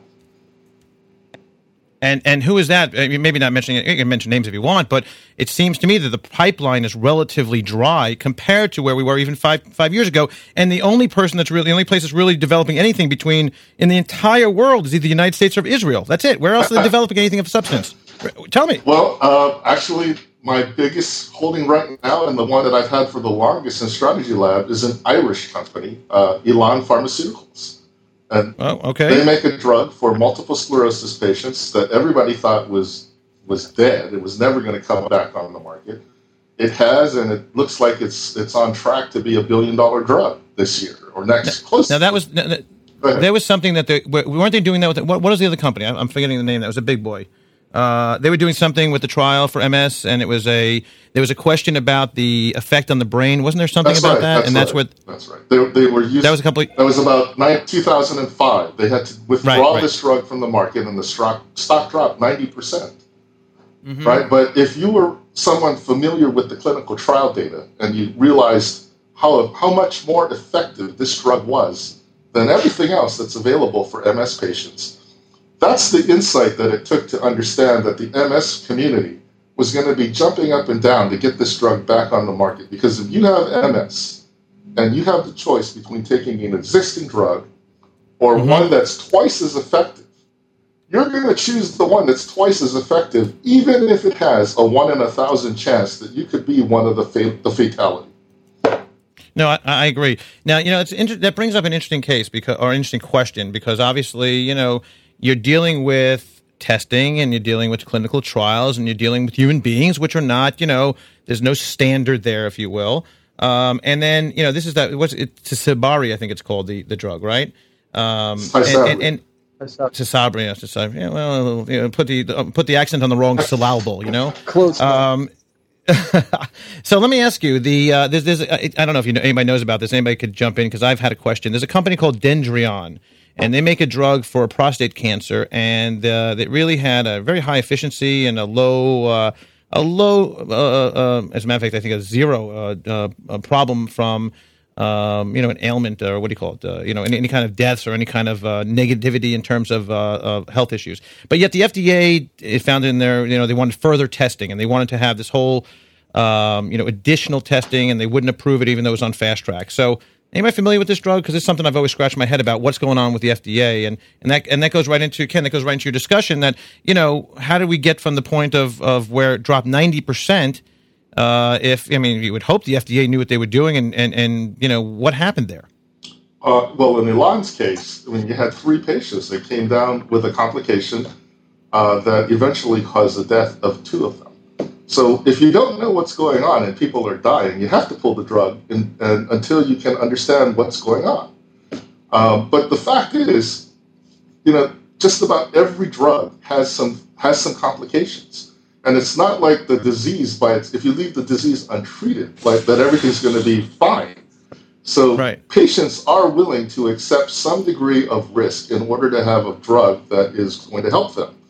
And and who is that? I mean, maybe not mentioning it. You can mention names if you want, but it seems to me that the pipeline is relatively dry compared to where we were even five five years ago. And the only person that's really, the only place that's really developing anything between in the entire world is either the United States or Israel. That's it. Where else are they developing anything of substance? Tell me. Well, uh, actually, my biggest holding right now, and the one that I've had for the longest in Strategy Lab, is an Irish company, uh, Elan Pharmaceuticals. And oh, okay. They make a drug for multiple sclerosis patients that everybody thought was was dead. It was never going to come back on the market. It has, and it looks like it's it's on track to be a billion dollar drug this year or next. Now, close. Now that was now, there was something that they weren't they doing that with what, what was the other company? I'm forgetting the name. That was a big boy. Uh, they were doing something with the trial for M S, and it was a there was a question about the effect on the brain. Wasn't there something that's about right, that? That's and that's right, what that's right. They, they were using, that was a couple. Of, that was about nine, two thousand five. They had to withdraw right, right. this drug from the market, and the stock stock dropped ninety percent. Mm-hmm. Right, but if you were someone familiar with the clinical trial data and you realized how how much more effective this drug was than everything else that's available for M S patients. That's the insight that it took to understand that the M S community was going to be jumping up and down to get this drug back on the market. Because if you have M S and you have the choice between taking an existing drug or mm-hmm. one that's twice as effective, you're going to choose the one that's twice as effective, even if it has a one in a thousand chance that you could be one of the fa- the fatality. No, I, I agree. Now, you know, it's inter- that brings up an interesting case because, or an interesting question, because obviously, you know, you're dealing with testing and you're dealing with clinical trials and you're dealing with human beings, which are not, you know, there's no standard there, if you will. Um, and then, you know, this is that, what's it, Tysabri, I think it's called, the, the drug, right? Um, and, and, and Tysabri, yeah, Tysabri. Yeah, well, you know, put the, uh, put the accent on the wrong syllable, you know? Close. Um, so let me ask you, the, uh, there's, there's, I don't know if you know, anybody knows about this. Anybody could jump in because I've had a question. There's a company called Dendreon. And they make a drug for prostate cancer, and uh, it really had a very high efficiency and a low, uh, a low, uh, uh, as a matter of fact, I think a zero uh, uh, a problem from, um, you know, an ailment or what do you call it, uh, you know, any, any kind of deaths or any kind of uh, negativity in terms of, uh, of health issues. But yet the F D A it found in there, you know, they wanted further testing, and they wanted to have this whole, um, you know, additional testing, and they wouldn't approve it even though it was on fast track. So. Anybody familiar with this drug? Because it's something I've always scratched my head about. What's going on with the F D A, and, and that and that goes right into Ken. That goes right into your discussion. That you know, how did we get from the point of, of where it dropped ninety percent? Uh, if I mean, you would hope the F D A knew what they were doing, and, and, and you know what happened there. Uh, well, in Elan's case, I mean, you had three patients that came down with a complication uh, that eventually caused the death of two of them. So if you don't know what's going on and people are dying, you have to pull the drug in, in, until you can understand what's going on. Um, but the fact is, you know, just about every drug has some has some complications, and it's not like the disease by its. If you leave the disease untreated, like that, everything's going to be fine. So right. Patients are willing to accept some degree of risk in order to have a drug that is going to help them.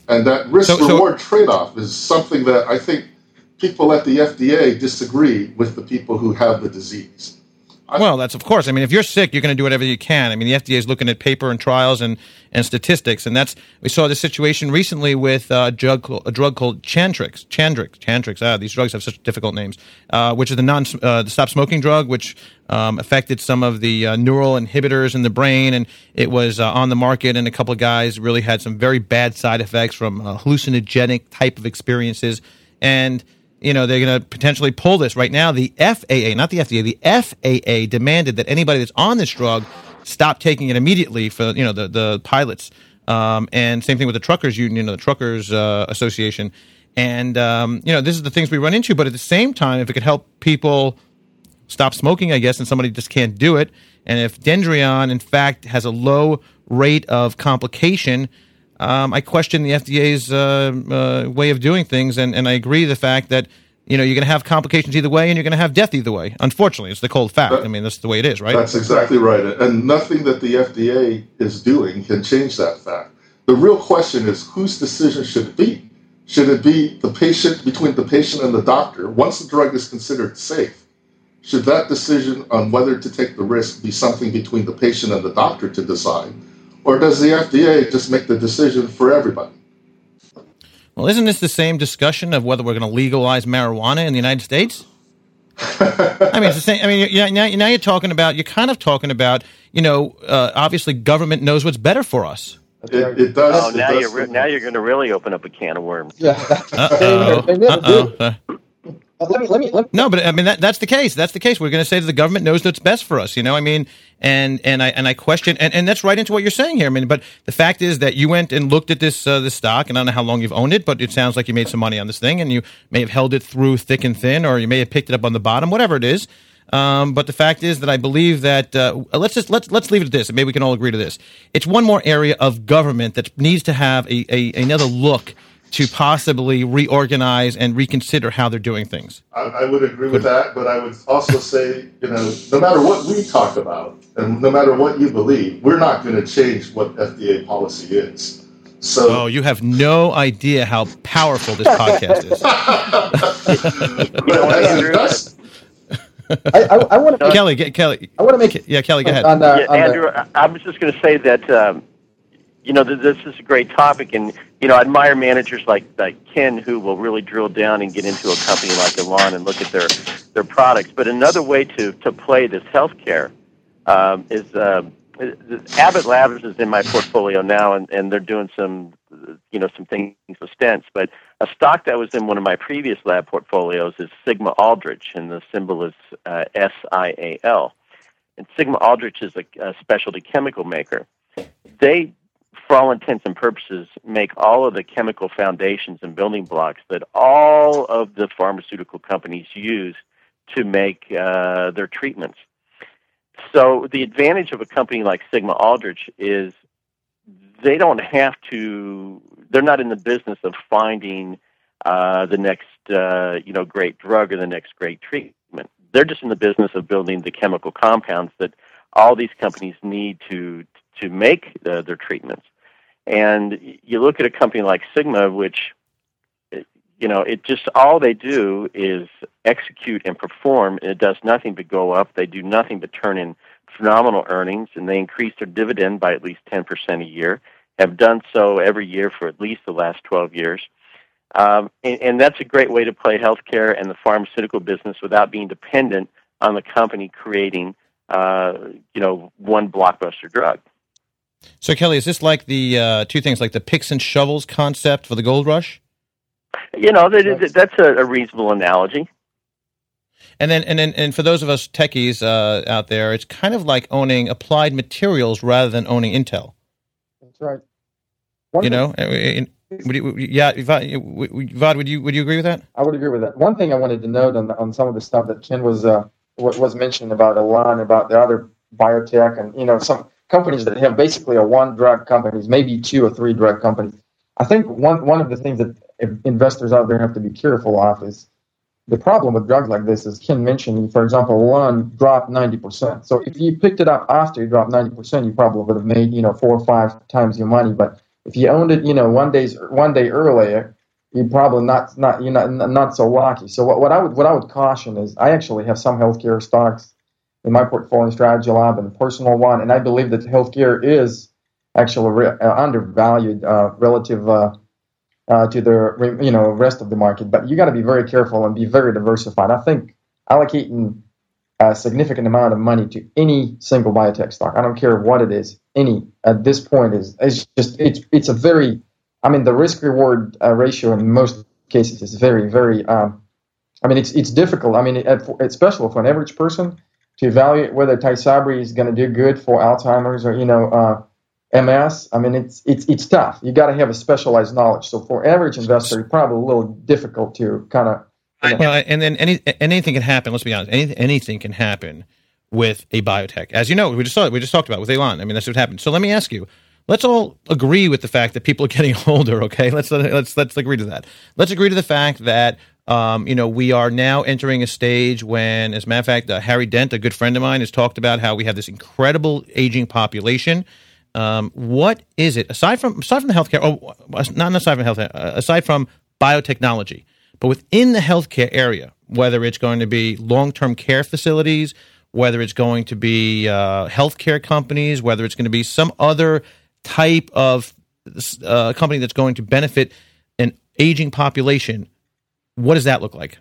And that risk-reward so, so, trade-off is something that I think people at the F D A disagree with the people who have the disease. Well, that's of course. I mean, if you're sick, you're going to do whatever you can. I mean, the F D A is looking at paper and trials and, and statistics, and that's we saw this situation recently with uh, a drug a drug called Chantrix, Chandrix, Chantrix. Ah, these drugs have such difficult names. Uh, which is the non uh, the stop smoking drug, which um, affected some of the uh, neural inhibitors in the brain, and it was uh, on the market. And a couple of guys really had some very bad side effects from uh, hallucinogenic type of experiences, and you know, they're going to potentially pull this. Right now, the F A A, not the F D A, the F A A demanded that anybody that's on this drug stop taking it immediately for, you know, the, the pilots. Um, and same thing with the truckers union, you know, the truckers uh, association. And, um, you know, this is the things we run into. But at the same time, if it could help people stop smoking, I guess, and somebody just can't do it, and if Dendreon, in fact, has a low rate of complication, Um, I question the F D A's uh, uh, way of doing things, and, and I agree the fact that, you know, you're going to have complications either way, and you're going to have death either way. Unfortunately, it's the cold fact. That, I mean, that's the way it is, right? That's exactly right. And nothing that the F D A is doing can change that fact. The real question is, whose decision should it be? Should it be the patient, between the patient and the doctor? Once the drug is considered safe, should that decision on whether to take the risk be something between the patient and the doctor to decide? Or does the F D A just make the decision for everybody? Well, isn't this the same discussion of whether we're going to legalize marijuana in the United States? I mean, it's the same. I mean, you're, now, now you're talking about, you're kind of talking about, you know, uh, obviously government knows what's better for us. It, it does. Oh, it now does you're re- now you're going to really open up a can of worms. Yeah. Uh-oh. Uh-oh. Uh, Let me, let me, let me. No, but I mean that, that's the case. That's the case. We're going to say that the government knows what's best for us. You know, I mean, and and I and I question, and, and that's right into what you're saying here. I mean, but the fact is that you went and looked at this uh, this stock, and I don't know how long you've owned it, but it sounds like you made some money on this thing, and you may have held it through thick and thin, or you may have picked it up on the bottom, whatever it is. Um, but the fact is that I believe that uh, let's just let's let's leave it at this, and maybe we can all agree to this. It's one more area of government that needs to have a, a another look to possibly reorganize and reconsider how they're doing things. I, I would agree with that, but I would also say, you know, no matter what we talk about, and no matter what you believe, we're not going to change what F D A policy is. So, oh, you have no idea how powerful this podcast is. You know what, Andrew? I, I, I want to Kelly, get, Kelly. I want to make yeah, Kelly, go ahead. On the, yeah, on Andrew, the, I, I was just going to say that um, you know th- this is a great topic, and you know I admire managers like like Ken who will really drill down and get into a company like Elan and look at their their products. But another way to to play this healthcare um, is uh, Abbott Labs is in my portfolio now, and, and they're doing some you know some things with stents. But a stock that was in one of my previous lab portfolios is Sigma Aldrich, and the symbol is uh, S I A L. And Sigma Aldrich is a, a specialty chemical maker. They, for all intents and purposes, make all of the chemical foundations and building blocks that all of the pharmaceutical companies use to make uh, their treatments. So the advantage of a company like Sigma Aldrich is they don't have to, they're not in the business of finding uh, the next, uh, you know, great drug or the next great treatment. They're just in the business of building the chemical compounds that all these companies need to to make uh, their treatments. And you look at a company like Sigma, which, you know, it just, all they do is execute and perform, and it does nothing but go up. They do nothing but turn in phenomenal earnings, and they increase their dividend by at least ten percent a year, have done so every year for at least the last twelve years. Um, and, and that's a great way to play healthcare and the pharmaceutical business without being dependent on the company creating, uh, you know, one blockbuster drug. So, Kelly, is this like the uh, two things, like the picks and shovels concept for the gold rush? You know, that, that's a, a reasonable analogy. And then, and then, and for those of us techies uh, out there, it's kind of like owning Applied Materials rather than owning Intel. That's right. One you know, in, would you, yeah, Vod, would you would you agree with that? I would agree with that. One thing I wanted to note on the, on some of the stuff that Ken was uh, was mentioning about Elan, about the other biotech, and you know some companies that have basically a one drug companies, maybe two or three drug companies. I think one one of the things that investors out there have to be careful of is the problem with drugs like this. Is Ken mentioned, for example, Elan dropped ninety percent. So if you picked it up after you dropped ninety percent, you probably would have made you know four or five times your money. But if you owned it, you know, one days one day earlier, you're probably not not you're not not so lucky. So what, what I would what I would caution is I actually have some healthcare stocks in my portfolio strategy lab and a personal one, and I believe that healthcare is actually re- uh, undervalued uh, relative uh, uh, to the you know rest of the market. But you got to be very careful and be very diversified. I think allocating a significant amount of money to any single biotech stock, I don't care what it is, any at this point is is just it's it's a very I mean the risk reward uh, ratio in most cases is very very um, I mean it's it's difficult. I mean it, especially for an average person to evaluate whether Tysabri is going to do good for Alzheimer's or you know uh, M S. I mean it's it's it's tough. You got to have a specialized knowledge. So for average investor, it's probably a little difficult to kind of. Well, and then any anything can happen. Let's be honest. Any, anything can happen with a biotech, as you know. We just saw it. We just talked about it with Elon. I mean, that's what happened. So let me ask you. Let's all agree with the fact that people are getting older. Okay, let's let's let's agree to that. Let's agree to the fact that um, you know we are now entering a stage when, as a matter of fact, uh, Harry Dent, a good friend of mine, has talked about how we have this incredible aging population. Um, what is it aside from aside from the healthcare? Oh, not aside from healthcare. Uh, aside from biotechnology. But within the healthcare area, whether it's going to be long-term care facilities, whether it's going to be uh, healthcare companies, whether it's going to be some other type of uh, company that's going to benefit an aging population, what does that look like?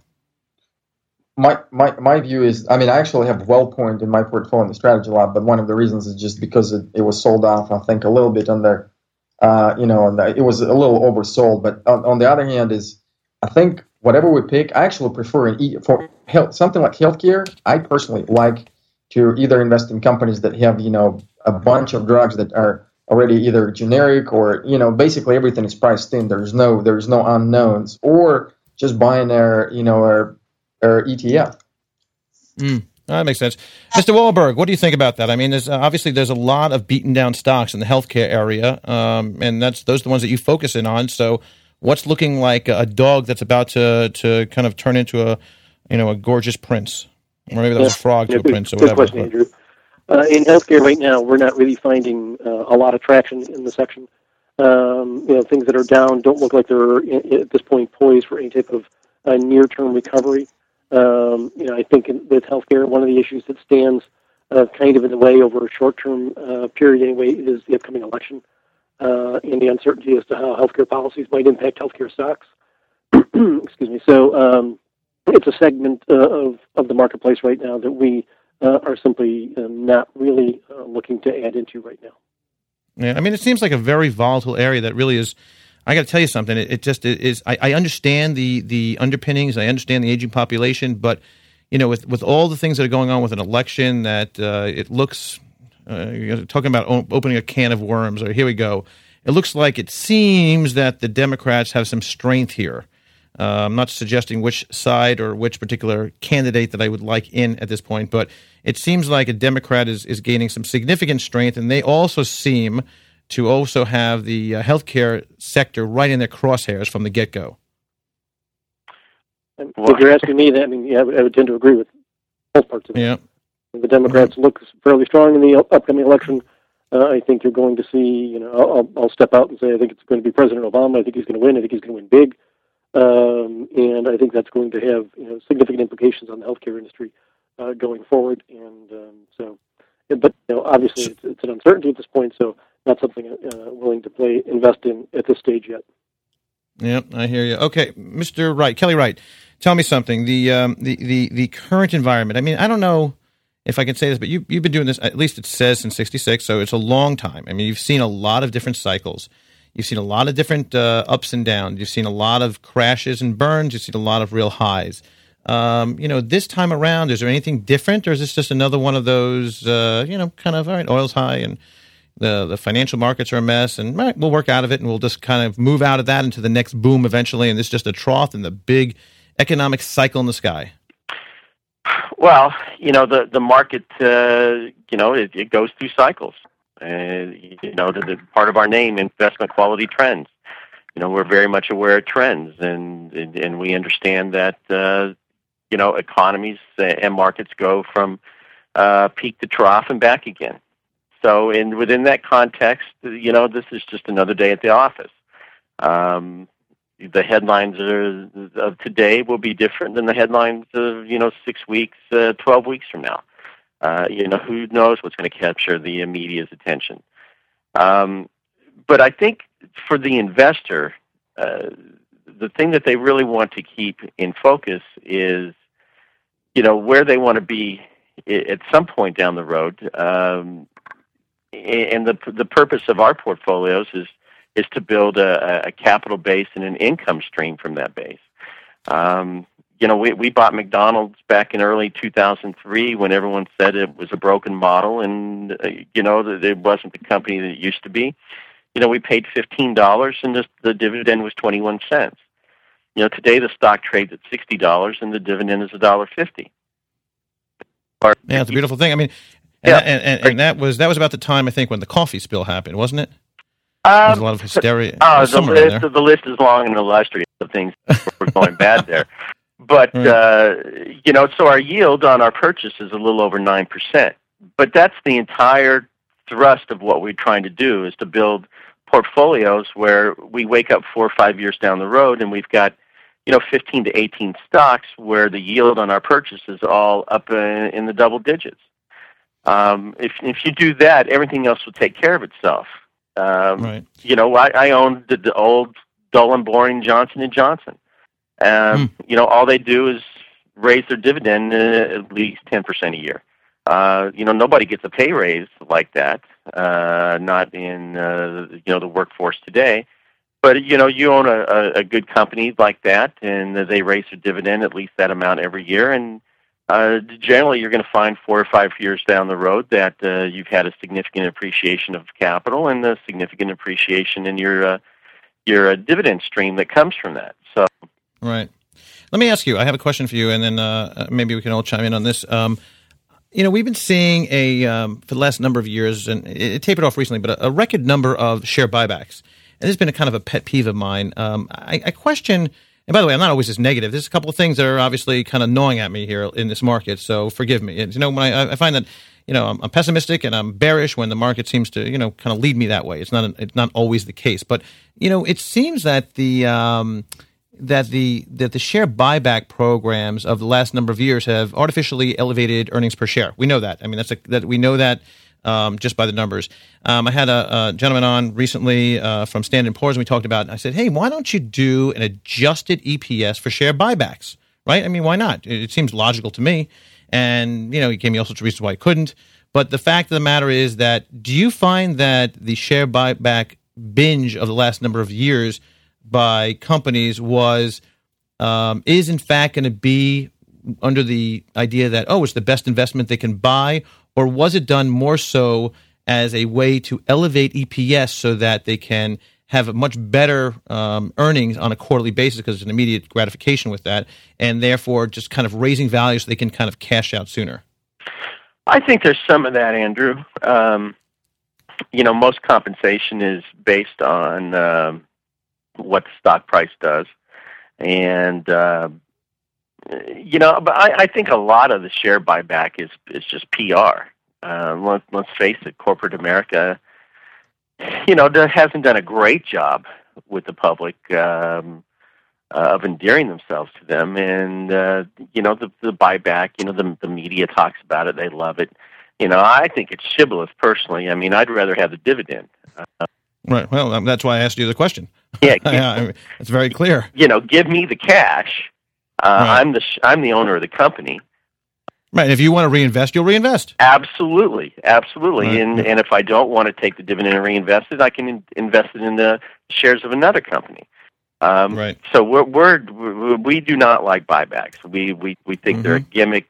My my my view is, I mean, I actually have WellPoint in my portfolio in the strategy lab, but one of the reasons is just because it, it was sold off, I think, a little bit on their, uh, you know, on the, it was a little oversold. But on, on the other hand is, I think whatever we pick, I actually prefer an e- for health, something like healthcare. I personally like to either invest in companies that have, you know, a bunch of drugs that are already either generic or, you know, basically everything is priced in. There's no there's no unknowns, or just buying their, you know, their, their E T F. Mm, that makes sense. Mister Wahlberg, what do you think about that? I mean, there's, uh, obviously there's a lot of beaten down stocks in the healthcare area, um, and that's those are the ones that you focus in on. So what's looking like a dog that's about to, to kind of turn into a, you know, a gorgeous prince, or maybe that was a frog to yeah, a good, prince, or good whatever. Question, Andrew. Uh, in healthcare right now, we're not really finding uh, a lot of traction in the section. Um, you know, things that are down don't look like they're in, at this point poised for any type of uh, near-term recovery. Um, you know, I think in, with healthcare, one of the issues that stands uh, kind of in the way over a short-term uh, period anyway is the upcoming election. Uh, and the uncertainty as to how healthcare policies might impact healthcare stocks. Excuse me. So um, it's a segment uh, of, of the marketplace right now that we uh, are simply uh, not really uh, looking to add into right now. Yeah, I mean, it seems like a very volatile area that really is. I got to tell you something. It, it just it is. I, I understand the the underpinnings. I understand the aging population, but you know, with with all the things that are going on with an election, that uh, it looks. Uh, you're talking about opening a can of worms, or here we go. It looks like it seems that the Democrats have some strength here. Uh, I'm not suggesting which side or which particular candidate that I would like in at this point, but it seems like a Democrat is, is gaining some significant strength, and they also seem to also have the uh, healthcare sector right in their crosshairs from the get-go. If you're asking me that, I mean, yeah, I would, I would tend to agree with both parts of it. Yeah. The Democrats look fairly strong in the upcoming election. Uh, I think you're going to see, you know, I'll, I'll step out and say I think it's going to be President Obama. I think he's going to win. I think he's going to win big. Um, and I think that's going to have, you know, significant implications on the healthcare industry uh, going forward. And um, so, but, you know, obviously it's, it's an uncertainty at this point, so not something uh, willing to play, invest in at this stage yet. Yep, I hear you. Okay, Mister Wright, Kelly Wright, tell me something. The, um, the, the, the current environment, I mean, I don't know if I can say this, but you, you've been doing this, at least it says, since sixty-six, so it's a long time. I mean, you've seen a lot of different cycles. You've seen a lot of different uh, ups and downs. You've seen a lot of crashes and burns. You've seen a lot of real highs. Um, you know, this time around, is there anything different, or is this just another one of those, uh, you know, kind of, all right, oil's high and the, the financial markets are a mess, and all right, we'll work out of it, and we'll just kind of move out of that into the next boom eventually, and this is just a trough in the big economic cycle in the sky? Well, you know, the, the market, uh, you know, it, it goes through cycles. Uh, you know, the, the part of our name, investment quality trends. You know, we're very much aware of trends, and and, and we understand that, uh, you know, economies and markets go from uh, peak to trough and back again. So, in within that context, you know, this is just another day at the office. Um, the headlines are, of today will be different than the headlines of, you know, six weeks, uh, twelve weeks from now. Uh, you know, who knows what's going to capture the media's attention. Um, but I think for the investor, uh, the thing that they really want to keep in focus is, you know, where they want to be at some point down the road. Um, and the the purpose of our portfolios is is to build a, a capital base and an income stream from that base. Um, you know, we we bought McDonald's back in early two thousand three when everyone said it was a broken model, and uh, you know that it wasn't the company that it used to be. You know, we paid fifteen dollars, and the, the dividend was twenty-one cents. You know, today the stock trades at sixty dollars, and the dividend is a dollar fifty. Yeah, it's a beautiful thing. I mean, and, yeah. and, and, and that was that was about the time, I think, when the coffee spill happened, wasn't it? Um, there was a lot of hysteria. Oh, the list, the list is long and illustrious of things that were going bad there. But, right. uh, you know, so our yield on our purchase is a little over nine percent. But that's the entire thrust of what we're trying to do, is to build portfolios where we wake up four or five years down the road and we've got, you know, fifteen to eighteen stocks where the yield on our purchase is all up in, in the double digits. Um, if if you do that, everything else will take care of itself. Um, right. You know, I, I own the, the old dull and boring Johnson and Johnson. Um, mm. You know, all they do is raise their dividend uh, at least ten percent a year. Uh, you know, nobody gets a pay raise like that. Uh, not in uh, you know the workforce today. But, you know, you own a, a, a good company like that, and they raise their dividend at least that amount every year. And uh, generally, you're going to find four or five years down the road that uh, you've had a significant appreciation of capital and a significant appreciation in your uh, your uh, dividend stream that comes from that. So, right. Let me ask you. I have a question for you, and then uh, maybe we can all chime in on this. Um, you know, we've been seeing a um, for the last number of years, and it, it tapered off recently, but a, a record number of share buybacks. And this has been a kind of a pet peeve of mine. Um, I, I question, and by the way, I'm not always this negative. There's a couple of things that are obviously kind of gnawing at me here in this market, so forgive me. And, you know, when I, I find that, you know, I'm, I'm pessimistic and I'm bearish when the market seems to, you know, kind of lead me that way. It's not an, it's not always the case, but you know, it seems that the um, that the that the share buyback programs of the last number of years have artificially elevated earnings per share. We know that. I mean, that's a, that we know that. Um, just by the numbers. Um, I had a, a gentleman on recently uh, from Standard and Poor's, and we talked about it. I said, hey, why don't you do an adjusted E P S for share buybacks, right? I mean, why not? It, it seems logical to me. And, you know, he gave me all sorts of reasons why he couldn't. But the fact of the matter is that, do you find that the share buyback binge of the last number of years by companies was, um, is in fact going to be under the idea that, oh, it's the best investment they can buy? Or was it done more so as a way to elevate E P S so that they can have a much better um, earnings on a quarterly basis because there's an immediate gratification with that, and therefore just kind of raising value so they can kind of cash out sooner? I think there's some of that, Andrew. Um, you know, most compensation is based on um, what the stock price does. And, uh, you know, but I, I think a lot of the share buyback is is just P R. Uh, let, let's face it, corporate America, you know, hasn't done a great job with the public um, uh, of endearing themselves to them. And, uh, you know, the, the buyback, you know, the, the media talks about it. They love it. You know, I think it's shibboleth, personally. I mean, I'd rather have the dividend. Uh, right. Well, that's why I asked you the question. Yeah. yeah I mean, it's very clear. You know, give me the cash. Uh, right. I'm the sh- I'm the owner of the company. Right. If you want to reinvest, you'll reinvest. Absolutely, absolutely. Right. And and if I don't want to take the dividend and reinvest it, I can in- invest it in the shares of another company. Um, right. So we're, we're we do not like buybacks. We we, we think mm-hmm. they're a gimmick,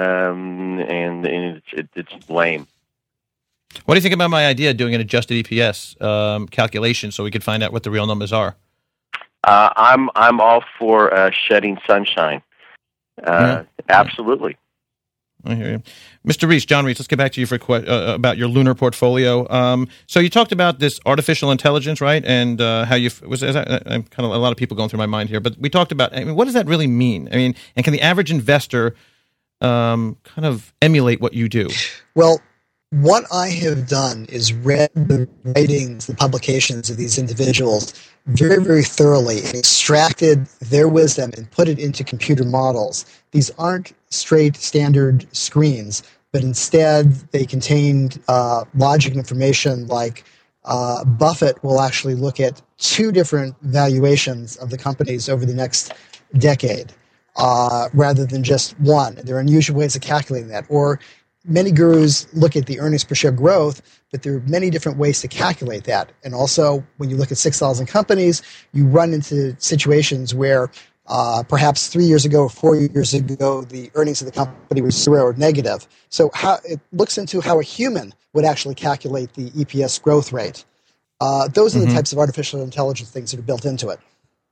um, and, and it's, it, it's lame. What do you think about my idea of doing an adjusted E P S um, calculation so we could find out what the real numbers are? Uh, I'm I'm all for uh, shedding sunshine. Uh, yeah. Absolutely. I hear you, Mister Reese. John Reese. Let's get back to you for a que- uh, about your lunar portfolio. Um, so you talked about this artificial intelligence, right? And uh, how you was is that, I'm kind of a lot of people going through my mind here, but we talked about. I mean, what does that really mean? I mean, and can the average investor um, kind of emulate what you do? Well, What I have done is read the writings, the publications of these individuals very, very thoroughly, and extracted their wisdom and put it into computer models. These aren't straight standard screens, but instead they contained uh, logic and information like uh, Buffett will actually look at two different valuations of the companies over the next decade uh, rather than just one. There are unusual ways of calculating that. Or many gurus look at the earnings per share growth, but there are many different ways to calculate that. And also, when you look at six thousand companies, you run into situations where uh, perhaps three years ago or four years ago, the earnings of the company were zero or negative. So how, it looks into how a human would actually calculate the E P S growth rate. Uh, those are mm-hmm. the types of artificial intelligence things that are built into it.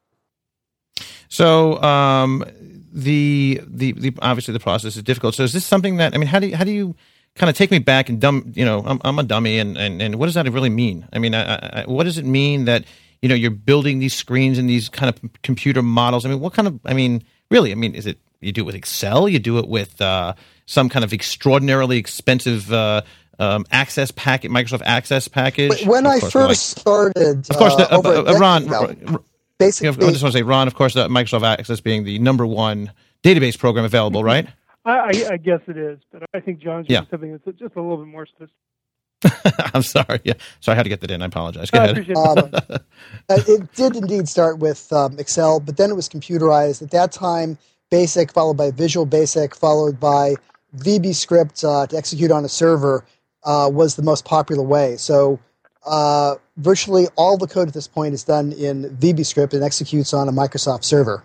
So um, the, the the obviously the process is difficult. So is this something that I mean? How do you, how do you kind of take me back and dumb? You know, I'm I'm a dummy, and, and, and what does that really mean? I mean, I, I, what does it mean that you know you're building these screens and these kind of computer models? I mean, what kind of? I mean, really? I mean, is it you do it with Excel? You do it with uh, some kind of extraordinarily expensive uh, um, access packet, Microsoft Access package? When I first like, started, of course, the, uh, uh, uh, Ron. Ago, Basically, I just want to say, Ron, of course, that Microsoft Access being the number one database program available, right? I, I guess it is, but I think John's yeah. doing something that's just a little bit more sophisticated. I'm sorry. Yeah, so I had to get that in. I apologize. Go I ahead. appreciate um, it did indeed start with um, Excel, but then it was computerized. At that time, BASIC followed by Visual Basic, followed by VBScript uh, to execute on a server uh, was the most popular way. So uh, virtually all the code at this point is done in VBScript and executes on a Microsoft server.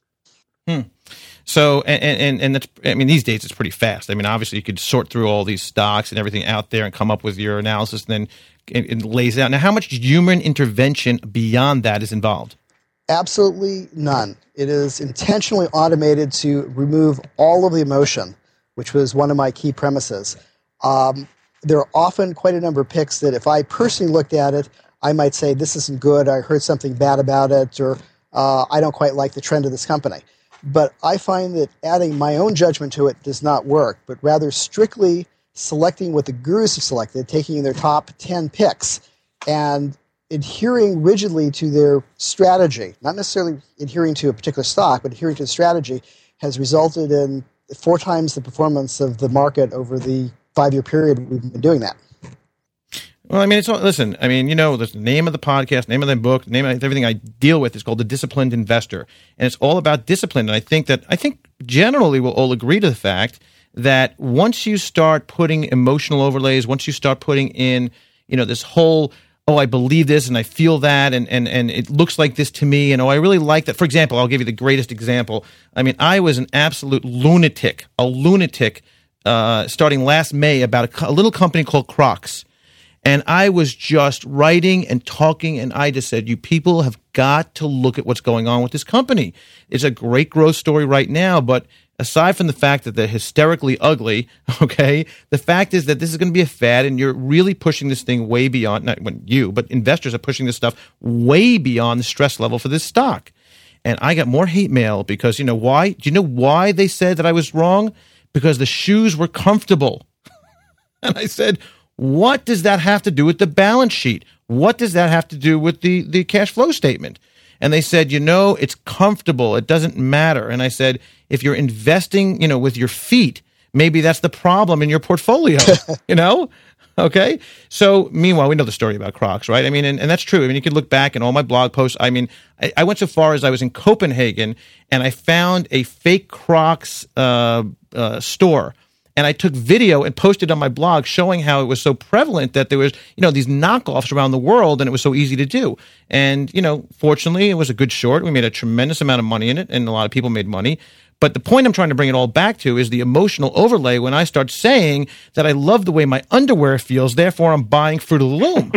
Hmm. So, and, and, and that's, I mean, these days it's pretty fast. I mean, obviously you could sort through all these stocks and everything out there and come up with your analysis and then it, it lays it out. Now, how much human intervention beyond that is involved? Absolutely none. It is intentionally automated to remove all of the emotion, which was one of my key premises. Um, there are often quite a number of picks that if I personally looked at it, I might say, this isn't good, I heard something bad about it, or uh, I don't quite like the trend of this company. But I find that adding my own judgment to it does not work, but rather strictly selecting what the gurus have selected, taking their top ten picks, and adhering rigidly to their strategy, not necessarily adhering to a particular stock, but adhering to the strategy, has resulted in four times the performance of the market over the five-year period we've been doing that. Well, I mean, it's all, listen, I mean, you know, the name of the podcast, name of the book, name of everything I deal with is called The Disciplined Investor. And it's all about discipline. And I think that, I think generally we'll all agree to the fact that once you start putting emotional overlays, once you start putting in, you know, this whole, oh, I believe this and I feel that and, and, and it looks like this to me. And oh, I really like that. For example, I'll give you the greatest example. I mean, I was an absolute lunatic, a lunatic uh, starting last May about a, a little company called Crocs. And I was just writing and talking, and I just said, you people have got to look at what's going on with this company. It's a great growth story right now, but aside from the fact that they're hysterically ugly, okay, the fact is that this is going to be a fad, and you're really pushing this thing way beyond, not when you, but investors are pushing this stuff way beyond the stress level for this stock. And I got more hate mail because, you know why? Do you know why they said that I was wrong? Because the shoes were comfortable. And I said, what does that have to do with the balance sheet? What does that have to do with the, the cash flow statement? And they said, you know, it's comfortable. It doesn't matter. And I said, if you're investing, you know, with your feet, maybe that's the problem in your portfolio, you know? Okay. So meanwhile, we know the story about Crocs, right? I mean, and, and that's true. I mean, you can look back in all my blog posts. I mean, I, I went so far as I was in Copenhagen and I found a fake Crocs uh, uh, store. And I took video and posted on my blog showing how it was so prevalent that there was, you know, these knockoffs around the world and it was so easy to do. And, you know, fortunately, it was a good short. We made a tremendous amount of money in it and a lot of people made money. But the point I'm trying to bring it all back to is the emotional overlay when I start saying that I love the way my underwear feels, therefore I'm buying Fruit of the Loom.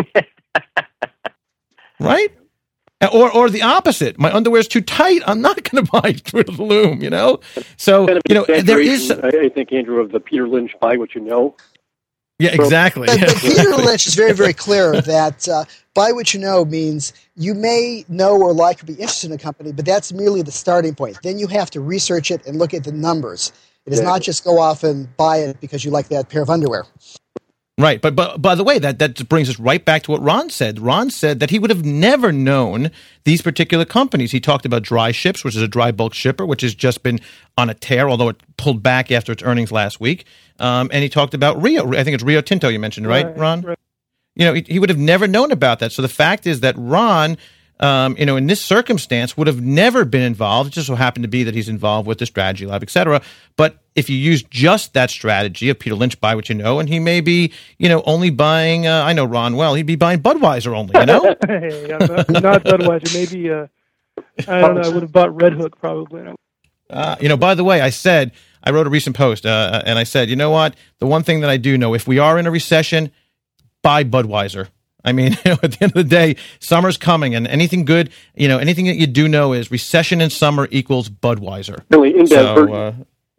Right? Or or the opposite. My underwear's too tight. I'm not going to buy Fruit of the Loom, you know? So, you know, there is... I think, Andrew, of the Peter Lynch, buy what you know. Yeah, exactly. But, but Peter Lynch is very, very clear that uh, buy what you know means you may know or like or be interested in a company, but that's merely the starting point. Then you have to research it and look at the numbers. It is yeah. not just go off and buy it because you like that pair of underwear. Right, but but by the way, that, that brings us right back to what Ron said. Ron said that he would have never known these particular companies. He talked about Dry Ships, which is a dry bulk shipper, which has just been on a tear, although it pulled back after its earnings last week. Um, and he talked about Rio. I think it's Rio Tinto you mentioned, right, right Ron? Right. You know, he, he would have never known about that. So the fact is that Ron, um, you know, in this circumstance, would have never been involved. It just so happened to be that he's involved with the Strategy Lab, et cetera. But if you use just that strategy of Peter Lynch, buy what you know, and he may be, you know, only buying, uh, I know Ron well, he'd be buying Budweiser only, you know? Hey, not, not Budweiser. Maybe, uh, I don't know, I would have bought Red Hook probably. Uh, you know, by the way, I said, I wrote a recent post, uh, and I said, you know what? The one thing that I do know, if we are in a recession, buy Budweiser. I mean, you know, at the end of the day, summer's coming, and anything good, you know, anything that you do know is recession in summer equals Budweiser. Really, in so, uh,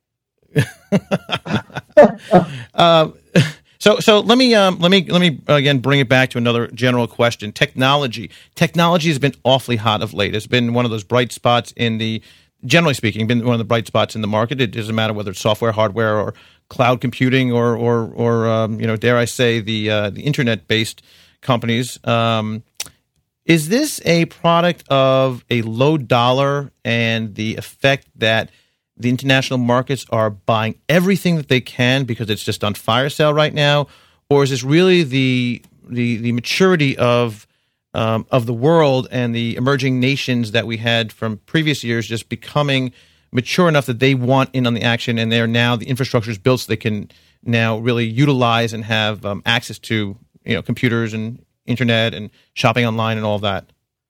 uh, so, so let me um, let me let me again bring it back to another general question. Technology, technology has been awfully hot of late. It's been one of those bright spots in the, generally speaking, been one of the bright spots in the market. It doesn't matter whether it's software, hardware, or cloud computing, or or or um, you know, dare I say, the uh, the internet based companies. Um, is this a product of a low dollar and the effect that the international markets are buying everything that they can because it's just on fire sale right now, or is this really the the, the maturity of um, of the world and the emerging nations that we had from previous years just becoming mature enough that they want in on the action, and they're now the infrastructure is built so they can now really utilize and have um, access to, you know, computers and internet and shopping online and all of that?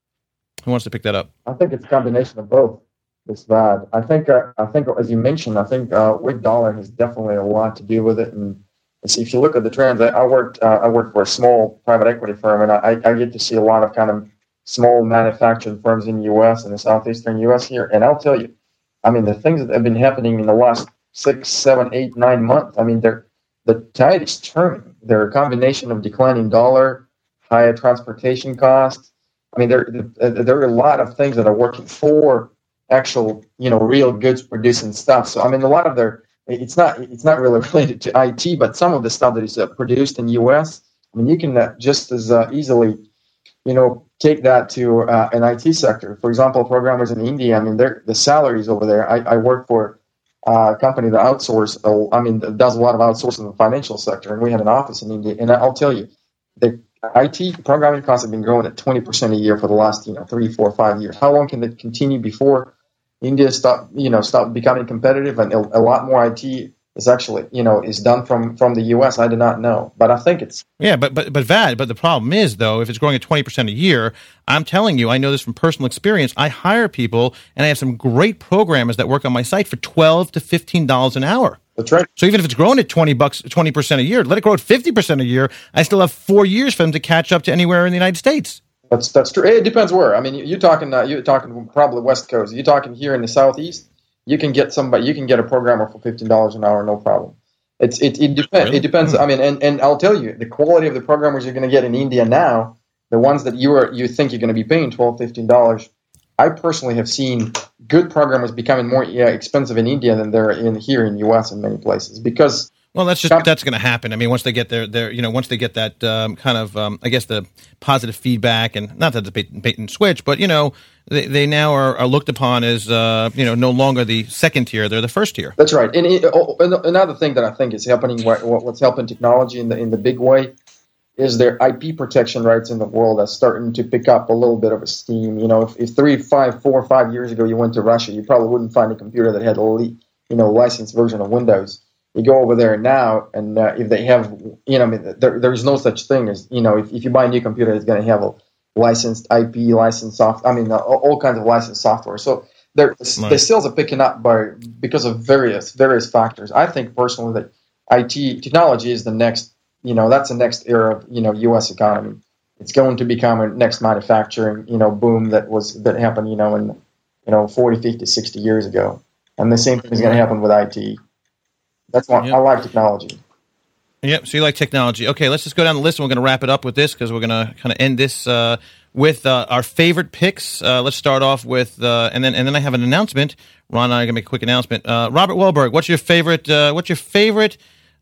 Who wants to pick that up? I think it's a combination of both. It's bad. I think, uh, I think, as you mentioned, I think uh, weak dollar has definitely a lot to do with it. And see, if you look at the trends, I, I worked, uh, I worked for a small private equity firm, and I, I get to see a lot of kind of small manufacturing firms in the U S and the southeastern U S here. And I'll tell you, I mean, the things that have been happening in the last six, seven, eight, nine months. I mean, they're the tide is turning. They're a combination of declining dollar, higher transportation costs. I mean, there there are a lot of things that are working for actual, you know, real goods producing stuff. So I mean, a lot of their it's not it's not really related to I T, but some of the stuff that is uh, produced in the U S. I mean, you can uh, just as uh, easily, you know, take that to uh, an I T sector. For example, programmers in India. I mean, they're, the salaries over there. I, I work for a company that outsource. I mean, that does a lot of outsourcing in the financial sector, and we had an office in India. And I'll tell you, the I T programming costs have been growing at twenty percent a year for the last, you know, three, four, five years. How long can that continue before India stop, you know, stop becoming competitive? And a, a lot more I T is actually, you know, is done from, from the U S. I do not know, but I think it's yeah. But but but Vad, but the problem is though, if it's growing at twenty percent a year, I'm telling you, I know this from personal experience. I hire people, and I have some great programmers that work on my site for twelve to fifteen dollars an hour. That's right. So even if it's growing at twenty bucks, twenty percent a year, let it grow at fifty percent a year. I still have four years for them to catch up to anywhere in the United States. That's that's true. It depends where. I mean, you're talking uh, you're talking probably West Coast. You're talking here in the Southeast. You can get somebody. You can get a programmer for fifteen dollars an hour, no problem. It's it it depends. Really? It depends. I mean, and, and I'll tell you, the quality of the programmers you're going to get in India now, the ones that you are you think you're going to be paying twelve, fifteen dollars. I personally have seen good programmers becoming more yeah, expensive in India than they're in here in the U S in many plaplaces because. Well, that's just that's going to happen. I mean, once they get their, their you know, once they get that um, kind of, um, I guess, the positive feedback, and not that it's bait, bait and switch, but you know, they, they now are, are looked upon as uh, you know, no longer the second tier; they're the first tier. That's right. And it, oh, another thing that I think is happening, what, what's helping technology in the in the big way, is their I P protection rights in the world are starting to pick up a little bit of a steam. You know, if, if three, five, four, five years ago you went to Russia, you probably wouldn't find a computer that had a you know licensed version of Windows. You go over there now, and uh, if they have, you know, I mean, there, there's no such thing as, you know, if, if you buy a new computer, it's going to have a licensed I P, licensed soft, I mean, uh, all kinds of licensed software. So there, nice. The sales are picking up by because of various various factors. I think personally that I T technology is the next, you know, that's the next era of, you know, U S economy. It's going to become a next manufacturing, you know, boom that was that happened, you know, in, you know, forty, fifty, sixty years ago, and the same thing is going to happen with I T. That's why yep. I like technology. Yep. So you like technology. Okay, let's just go down the list, and we're going to wrap it up with this because we're going to kind of end this uh, with uh, our favorite picks. Uh, let's start off with, uh, and then and then I have an announcement. Ron and I are going to make a quick announcement. Uh, Robert Wahlberg, what's your favorite? Uh, what's your favorite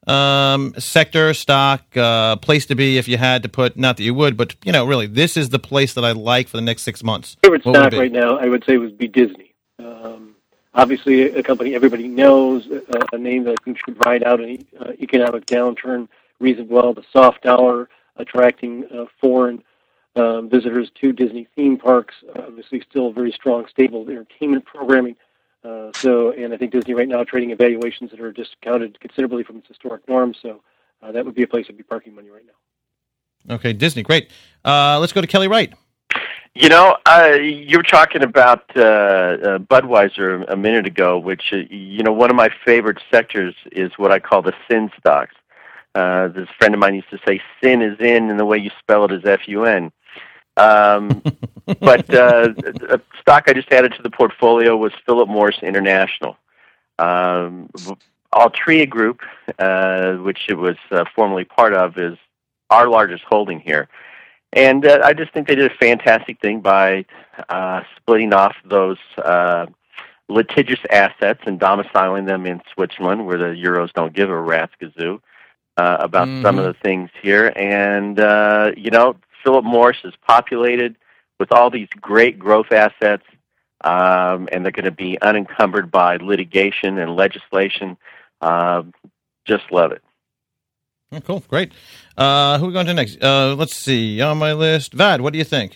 um, sector, stock, uh, place to be if you had to put, not that you would, but, you know, really, this is the place that I like for the next six months? Favorite stock right now, I would say, would be Disney. Um, obviously, a company everybody knows, uh, a name that should ride out an uh, economic downturn reasonably well, the soft dollar attracting uh, foreign um, visitors to Disney theme parks, uh, obviously still very strong, stable entertainment programming. Uh, so, and I think Disney right now trading evaluations that are discounted considerably from its historic norms. So uh, that would be a place I'd be parking money right now. Okay, Disney, great. Uh, let's go to Kelly Wright. You know, uh, you were talking about uh, uh, Budweiser a minute ago, which, uh, you know, one of my favorite sectors is what I call the sin stocks. Uh, this friend of mine used to say sin is in, and the way you spell it is F U N. Um, but uh, a stock I just added to the portfolio was Philip Morris International. Um, Altria Group, uh, which it was uh, formerly part of, is our largest holding here. And uh, I just think they did a fantastic thing by uh, splitting off those uh, litigious assets and domiciling them in Switzerland, where the Euros don't give a rat's gazoo uh, about mm-hmm. some of the things here. And, uh, you know, Philip Morris is populated with all these great growth assets, um, and they're going to be unencumbered by litigation and legislation. Uh, just love it. Oh, cool, great. Uh, who are we going to next? Uh, let's see, on my list, Vad, what do you think?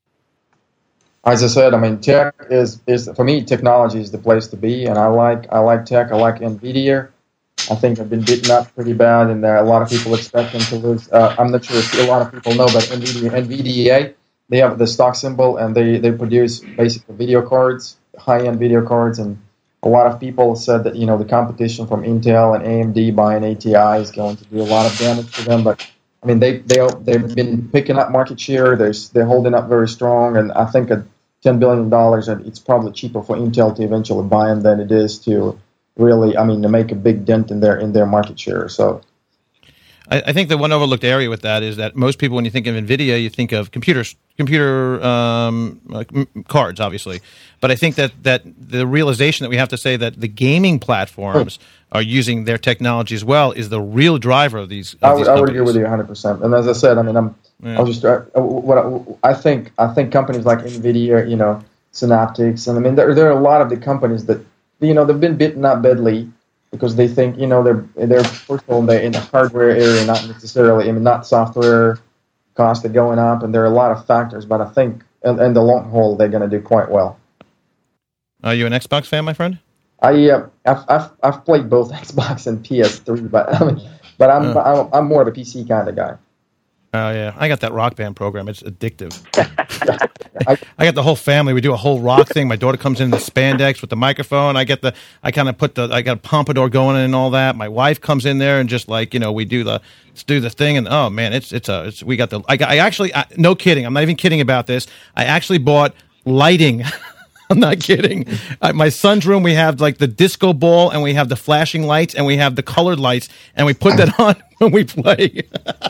As I said, I mean, tech is, is for me, technology is the place to be, and I like I like tech. I like NVIDIA. I think I've been beaten up pretty bad, and there are a lot of people expect them to lose. Uh, I'm not sure if a lot of people know, but NVIDIA, NVIDIA, they have the stock symbol, and they, they produce basically video cards, high-end video cards, and a lot of people said that, you know, the competition from Intel and A M D buying A T I is going to do a lot of damage to them. But, I mean, they, they, they've been picking up market share. They're, they're holding up very strong, and I think at ten billion dollars, it's probably cheaper for Intel to eventually buy them than it is to really, I mean, to make a big dent in their in their market share. So, I, I think the one overlooked area with that is that most people, when you think of NVIDIA, you think of computers, computer um, uh, cards, obviously. But I think that, that the realization that we have to say that the gaming platforms oh. are using their technology as well is the real driver of these. Of I would, these I would agree with you one hundred percent. And as I said, I mean, I'm, yeah. I'll just uh, what I, I think. I think companies like NVIDIA, you know, Synaptics, and I mean, there there are a lot of the companies that, you know, they've been bitten up badly because they think, you know, they're they're first of all they're in the hardware area, not necessarily, I mean, not software costs are going up, and there are a lot of factors. But I think, in, in the long haul, they're going to do quite well. Are you an Xbox fan, my friend? I uh, I've, I've I've played both Xbox and P S three, but I mean, but I'm uh. I'm, I'm more of a P C kind of guy. Oh, uh, yeah. I got that Rock Band program. It's addictive. I, I got the whole family. We do a whole rock thing. My daughter comes in the spandex with the microphone. I get the, I kind of put the, I got a pompadour going and all that. My wife comes in there and just like, you know, we do the, let's do the thing. And oh, man, it's, it's a, it's, we got the, I, I actually, I, no kidding. I'm not even kidding about this. I actually bought lighting. I'm not kidding. Uh, my son's room, we have like the disco ball, and we have the flashing lights, and we have the colored lights, and we put that on when we play.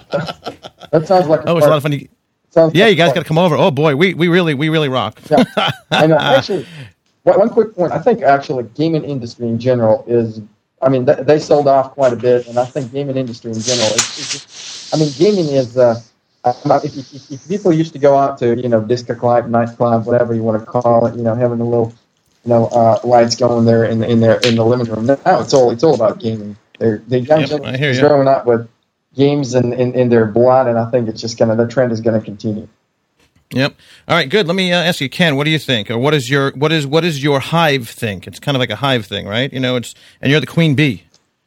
That sounds like a oh, it's a lot of fun. Sounds yeah, like you guys got to come over. Oh boy, we we really we really rock. Yeah. And uh, actually, one quick point. I think actually gaming industry in general is. I mean, th- they sold off quite a bit, and I think gaming industry in general. Is, is just, I mean, gaming is. Uh, If, if, if people used to go out to, you know, disco club, nightclub, whatever you want to call it, you know, having a little, you know, uh, lights going there in in their in the living room. Now it's all it's all about gaming. They're they young yep, generation growing up with games in, in, in their blood, and I think it's just gonna the trend is gonna continue. Yep. All right. Good. Let me uh, ask you, Ken. What do you think, or what is your what is what is your hive think? It's kind of like a hive thing, right? You know, it's and you're the queen bee.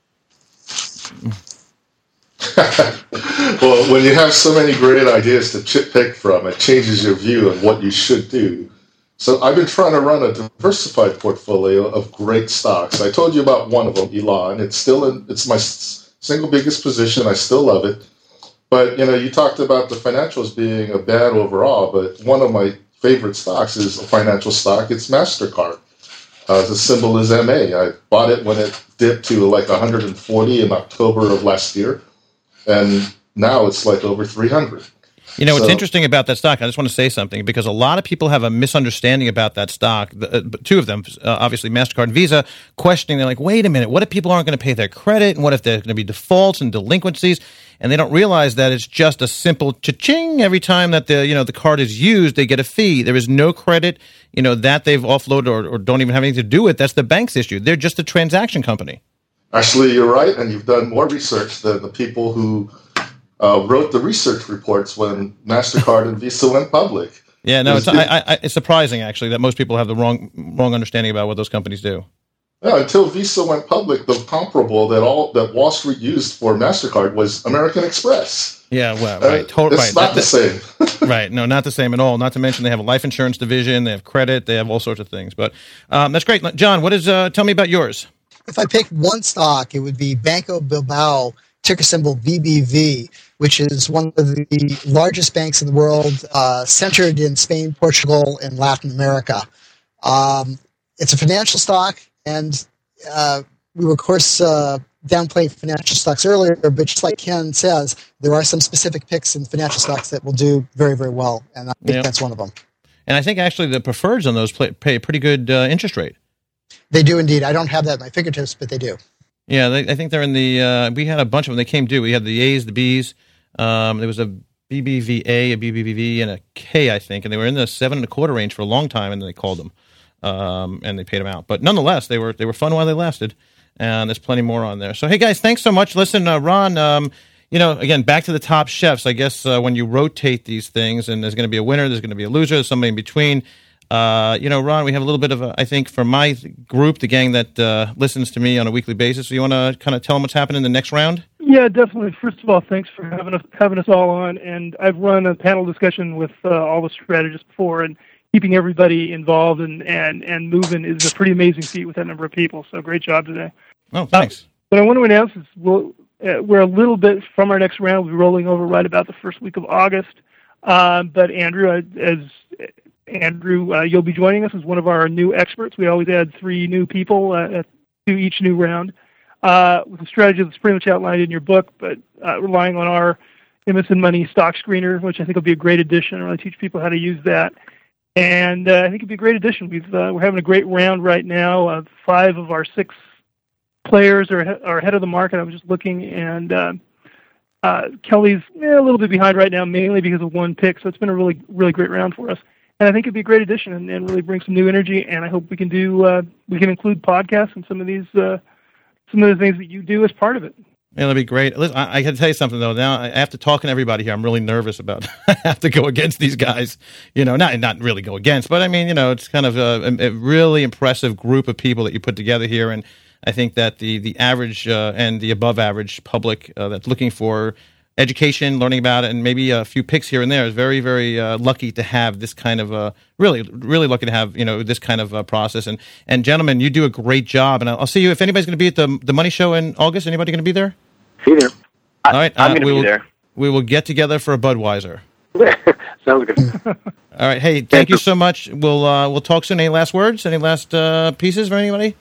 Well, when you have so many great ideas to chip pick from, it changes your view of what you should do. So I've been trying to run a diversified portfolio of great stocks. I told you about one of them, Elon. It's still in, it's my single biggest position. I still love it. But, you know, you talked about the financials being a bad overall, but one of my favorite stocks is a financial stock. It's MasterCard. Uh, the symbol is M A. I bought it when it dipped to like one hundred forty in October of last year. And now it's like over three hundred. You know, what's So- interesting about that stock, I just want to say something, because a lot of people have a misunderstanding about that stock. The, uh, two of them, uh, obviously MasterCard and Visa, questioning, they're like, wait a minute, what if people aren't going to pay their credit? And what if there's going to be defaults and delinquencies? And they don't realize that it's just a simple cha-ching. Every time that the, you know, the card is used, they get a fee. There is no credit, you know, that they've offloaded or, or don't even have anything to do with. That's the bank's issue. They're just a transaction company. Actually, you're right, and you've done more research than the people who uh, wrote the research reports when MasterCard and Visa went public. Yeah, no, it's, It's- I, I, it's surprising, actually, that most people have the wrong wrong understanding about what those companies do. Yeah, until Visa went public, the comparable that all that Wall Street used for MasterCard was American Express. Yeah, well, Uh, right. Totally it's right. not the same. Right. No, not the same at all. Not to mention they have a life insurance division, they have credit, they have all sorts of things. But um, that's great. John, what is, uh, tell me about yours. If I pick one stock, it would be Banco Bilbao, ticker symbol B B V, which is one of the largest banks in the world, uh, centered in Spain, Portugal, and Latin America. Um, it's a financial stock, and uh, we were, of course, uh, downplaying financial stocks earlier, but just like Ken says, there are some specific picks in financial stocks that will do very, very well, and I think Yeah. that's one of them. And I think actually the preferreds on those play, pay a pretty good uh, interest rate. They do indeed. I don't have that at my fingertips, but they do. Yeah, they, I think they're in the, uh, we had a bunch of them. They came due. We had the A's, the B's. Um, there was a B B V A, a B B V V, and a K, I think. And they were in the seven and a quarter range for a long time, and then they called them. Um, and they paid them out. But nonetheless, they were they were fun while they lasted. And there's plenty more on there. So, hey, guys, thanks so much. Listen, uh, Ron, um, you know, again, back to the top chefs. I guess uh, when you rotate these things, and there's going to be a winner, there's going to be a loser, there's somebody in between. Uh, you know, Ron, we have a little bit of a, I think, for my group, the gang that uh, listens to me on a weekly basis. So you want to kind of tell them what's happening in the next round? Yeah, definitely. First of all, thanks for having us having us all on. And I've run a panel discussion with uh, all the strategists before, and keeping everybody involved and, and, and moving is a pretty amazing feat with that number of people. So great job today. Oh, thanks. Uh, what I want to announce is we'll, uh, we're a little bit from our next round. We'll be rolling over right about the first week of August. Uh, but Andrew, uh, as Andrew, uh, you'll be joining us as one of our new experts. We always add three new people uh, to each new round uh, with a strategy that's pretty much outlined in your book, but uh, relying on our Emerson Money stock screener, which I think will be a great addition. I'll really teach people how to use that. And uh, I think it'd be a great addition. We've, uh, we're having a great round right now. Uh, five of our six players are, are ahead of the market. I was just looking, and uh, uh, Kelly's eh, a little bit behind right now, mainly because of one pick. So it's been a really, really great round for us. And I think it'd be a great addition and, and really bring some new energy. And I hope we can do uh, we can include podcasts and some of these uh, some of the things that you do as part of it. Yeah, that'd be great. Listen, I, I can tell you something though. Now, after talking to everybody here, I'm really nervous about. I have to go against these guys. You know, not not really go against, but I mean, you know, it's kind of a, a really impressive group of people that you put together here, and I think that the the average uh, and the above average public uh, that's looking for education, learning about it, and maybe a few picks here and there is very, very uh, lucky to have this kind of uh, really, really lucky to have you know this kind of uh, process. And and gentlemen, you do a great job. And I'll, I'll see you if anybody's going to be at the the Money Show in August. Anybody going to be there? See you there. All right, I'm uh, going to we be will, there. We will get together for a Budweiser. Sounds good. All right. Hey, thank you so much. We'll uh, we'll talk soon. Any last words? Any last uh, pieces for anybody?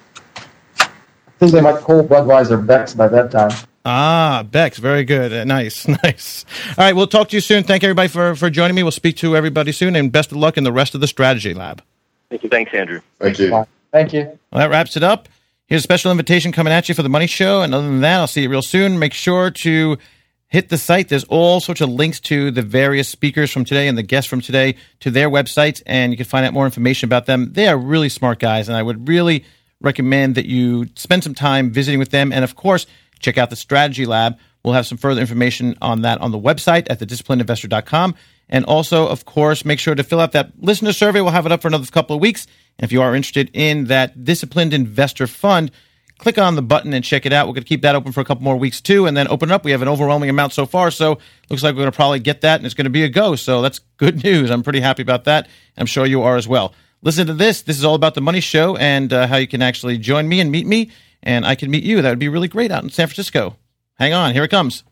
I think they might call Budweiser Bex by that time. Ah, Bex, very good. Uh, nice, nice. All right, we'll talk to you soon. Thank everybody for, for joining me. We'll speak to everybody soon, and best of luck in the rest of the Strategy Lab. Thank you. Thanks, Andrew. Thank you. Thank you. Well, that wraps it up. Here's a special invitation coming at you for the Money Show. And other than that, I'll see you real soon. Make sure to hit the site. There's all sorts of links to the various speakers from today and the guests from today to their websites, and you can find out more information about them. They are really smart guys, and I would really recommend that you spend some time visiting with them. And, of course, check out the Strategy Lab. We'll have some further information on that on the website at the disciplined investor dot com. And also, of course, make sure to fill out that listener survey. We'll have it up for another couple of weeks. And if you are interested in that Disciplined Investor Fund, click on the button and check it out. We're going to keep that open for a couple more weeks, too, and then open it up. We have an overwhelming amount so far, so looks like we're going to probably get that, and it's going to be a go. So that's good news. I'm pretty happy about that. I'm sure you are as well. Listen to this. This is all about the Money Show and uh, how you can actually join me and meet me, and I can meet you. That would be really great out in San Francisco. Hang on. Here it comes.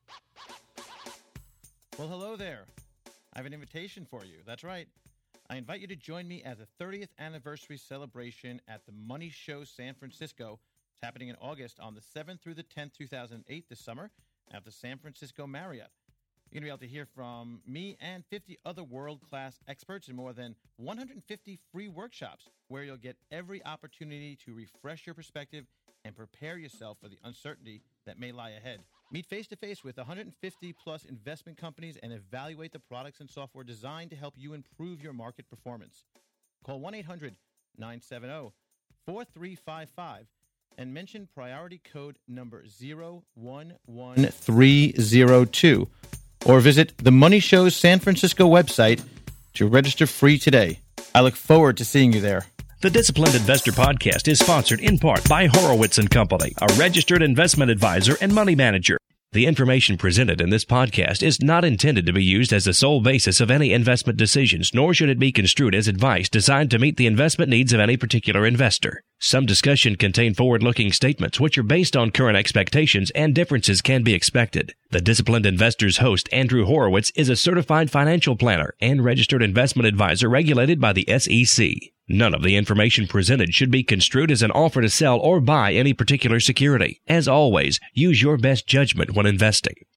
Well, hello there. I have an invitation for you. That's right. I invite you to join me at the thirtieth anniversary celebration at the Money Show San Francisco. It's happening in August on the seventh through the tenth, two thousand eight this summer at the San Francisco Marriott. You're going to be able to hear from me and fifty other world-class experts in more than one hundred fifty free workshops where you'll get every opportunity to refresh your perspective and prepare yourself for the uncertainty that may lie ahead. Meet face-to-face with one hundred fifty plus investment companies and evaluate the products and software designed to help you improve your market performance. Call one eight hundred nine seven zero four three five five and mention priority code number zero one one three zero two or visit the Money Show's San Francisco website to register free today. I look forward to seeing you there. The Disciplined Investor Podcast is sponsored in part by Horowitz and Company, a registered investment advisor and money manager. The information presented in this podcast is not intended to be used as the sole basis of any investment decisions, nor should it be construed as advice designed to meet the investment needs of any particular investor. Some discussion contain forward-looking statements which are based on current expectations, and differences can be expected. The Disciplined Investor's host, Andrew Horowitz, is a certified financial planner and registered investment advisor regulated by the S E C. None of the information presented should be construed as an offer to sell or buy any particular security. As always, use your best judgment when investing.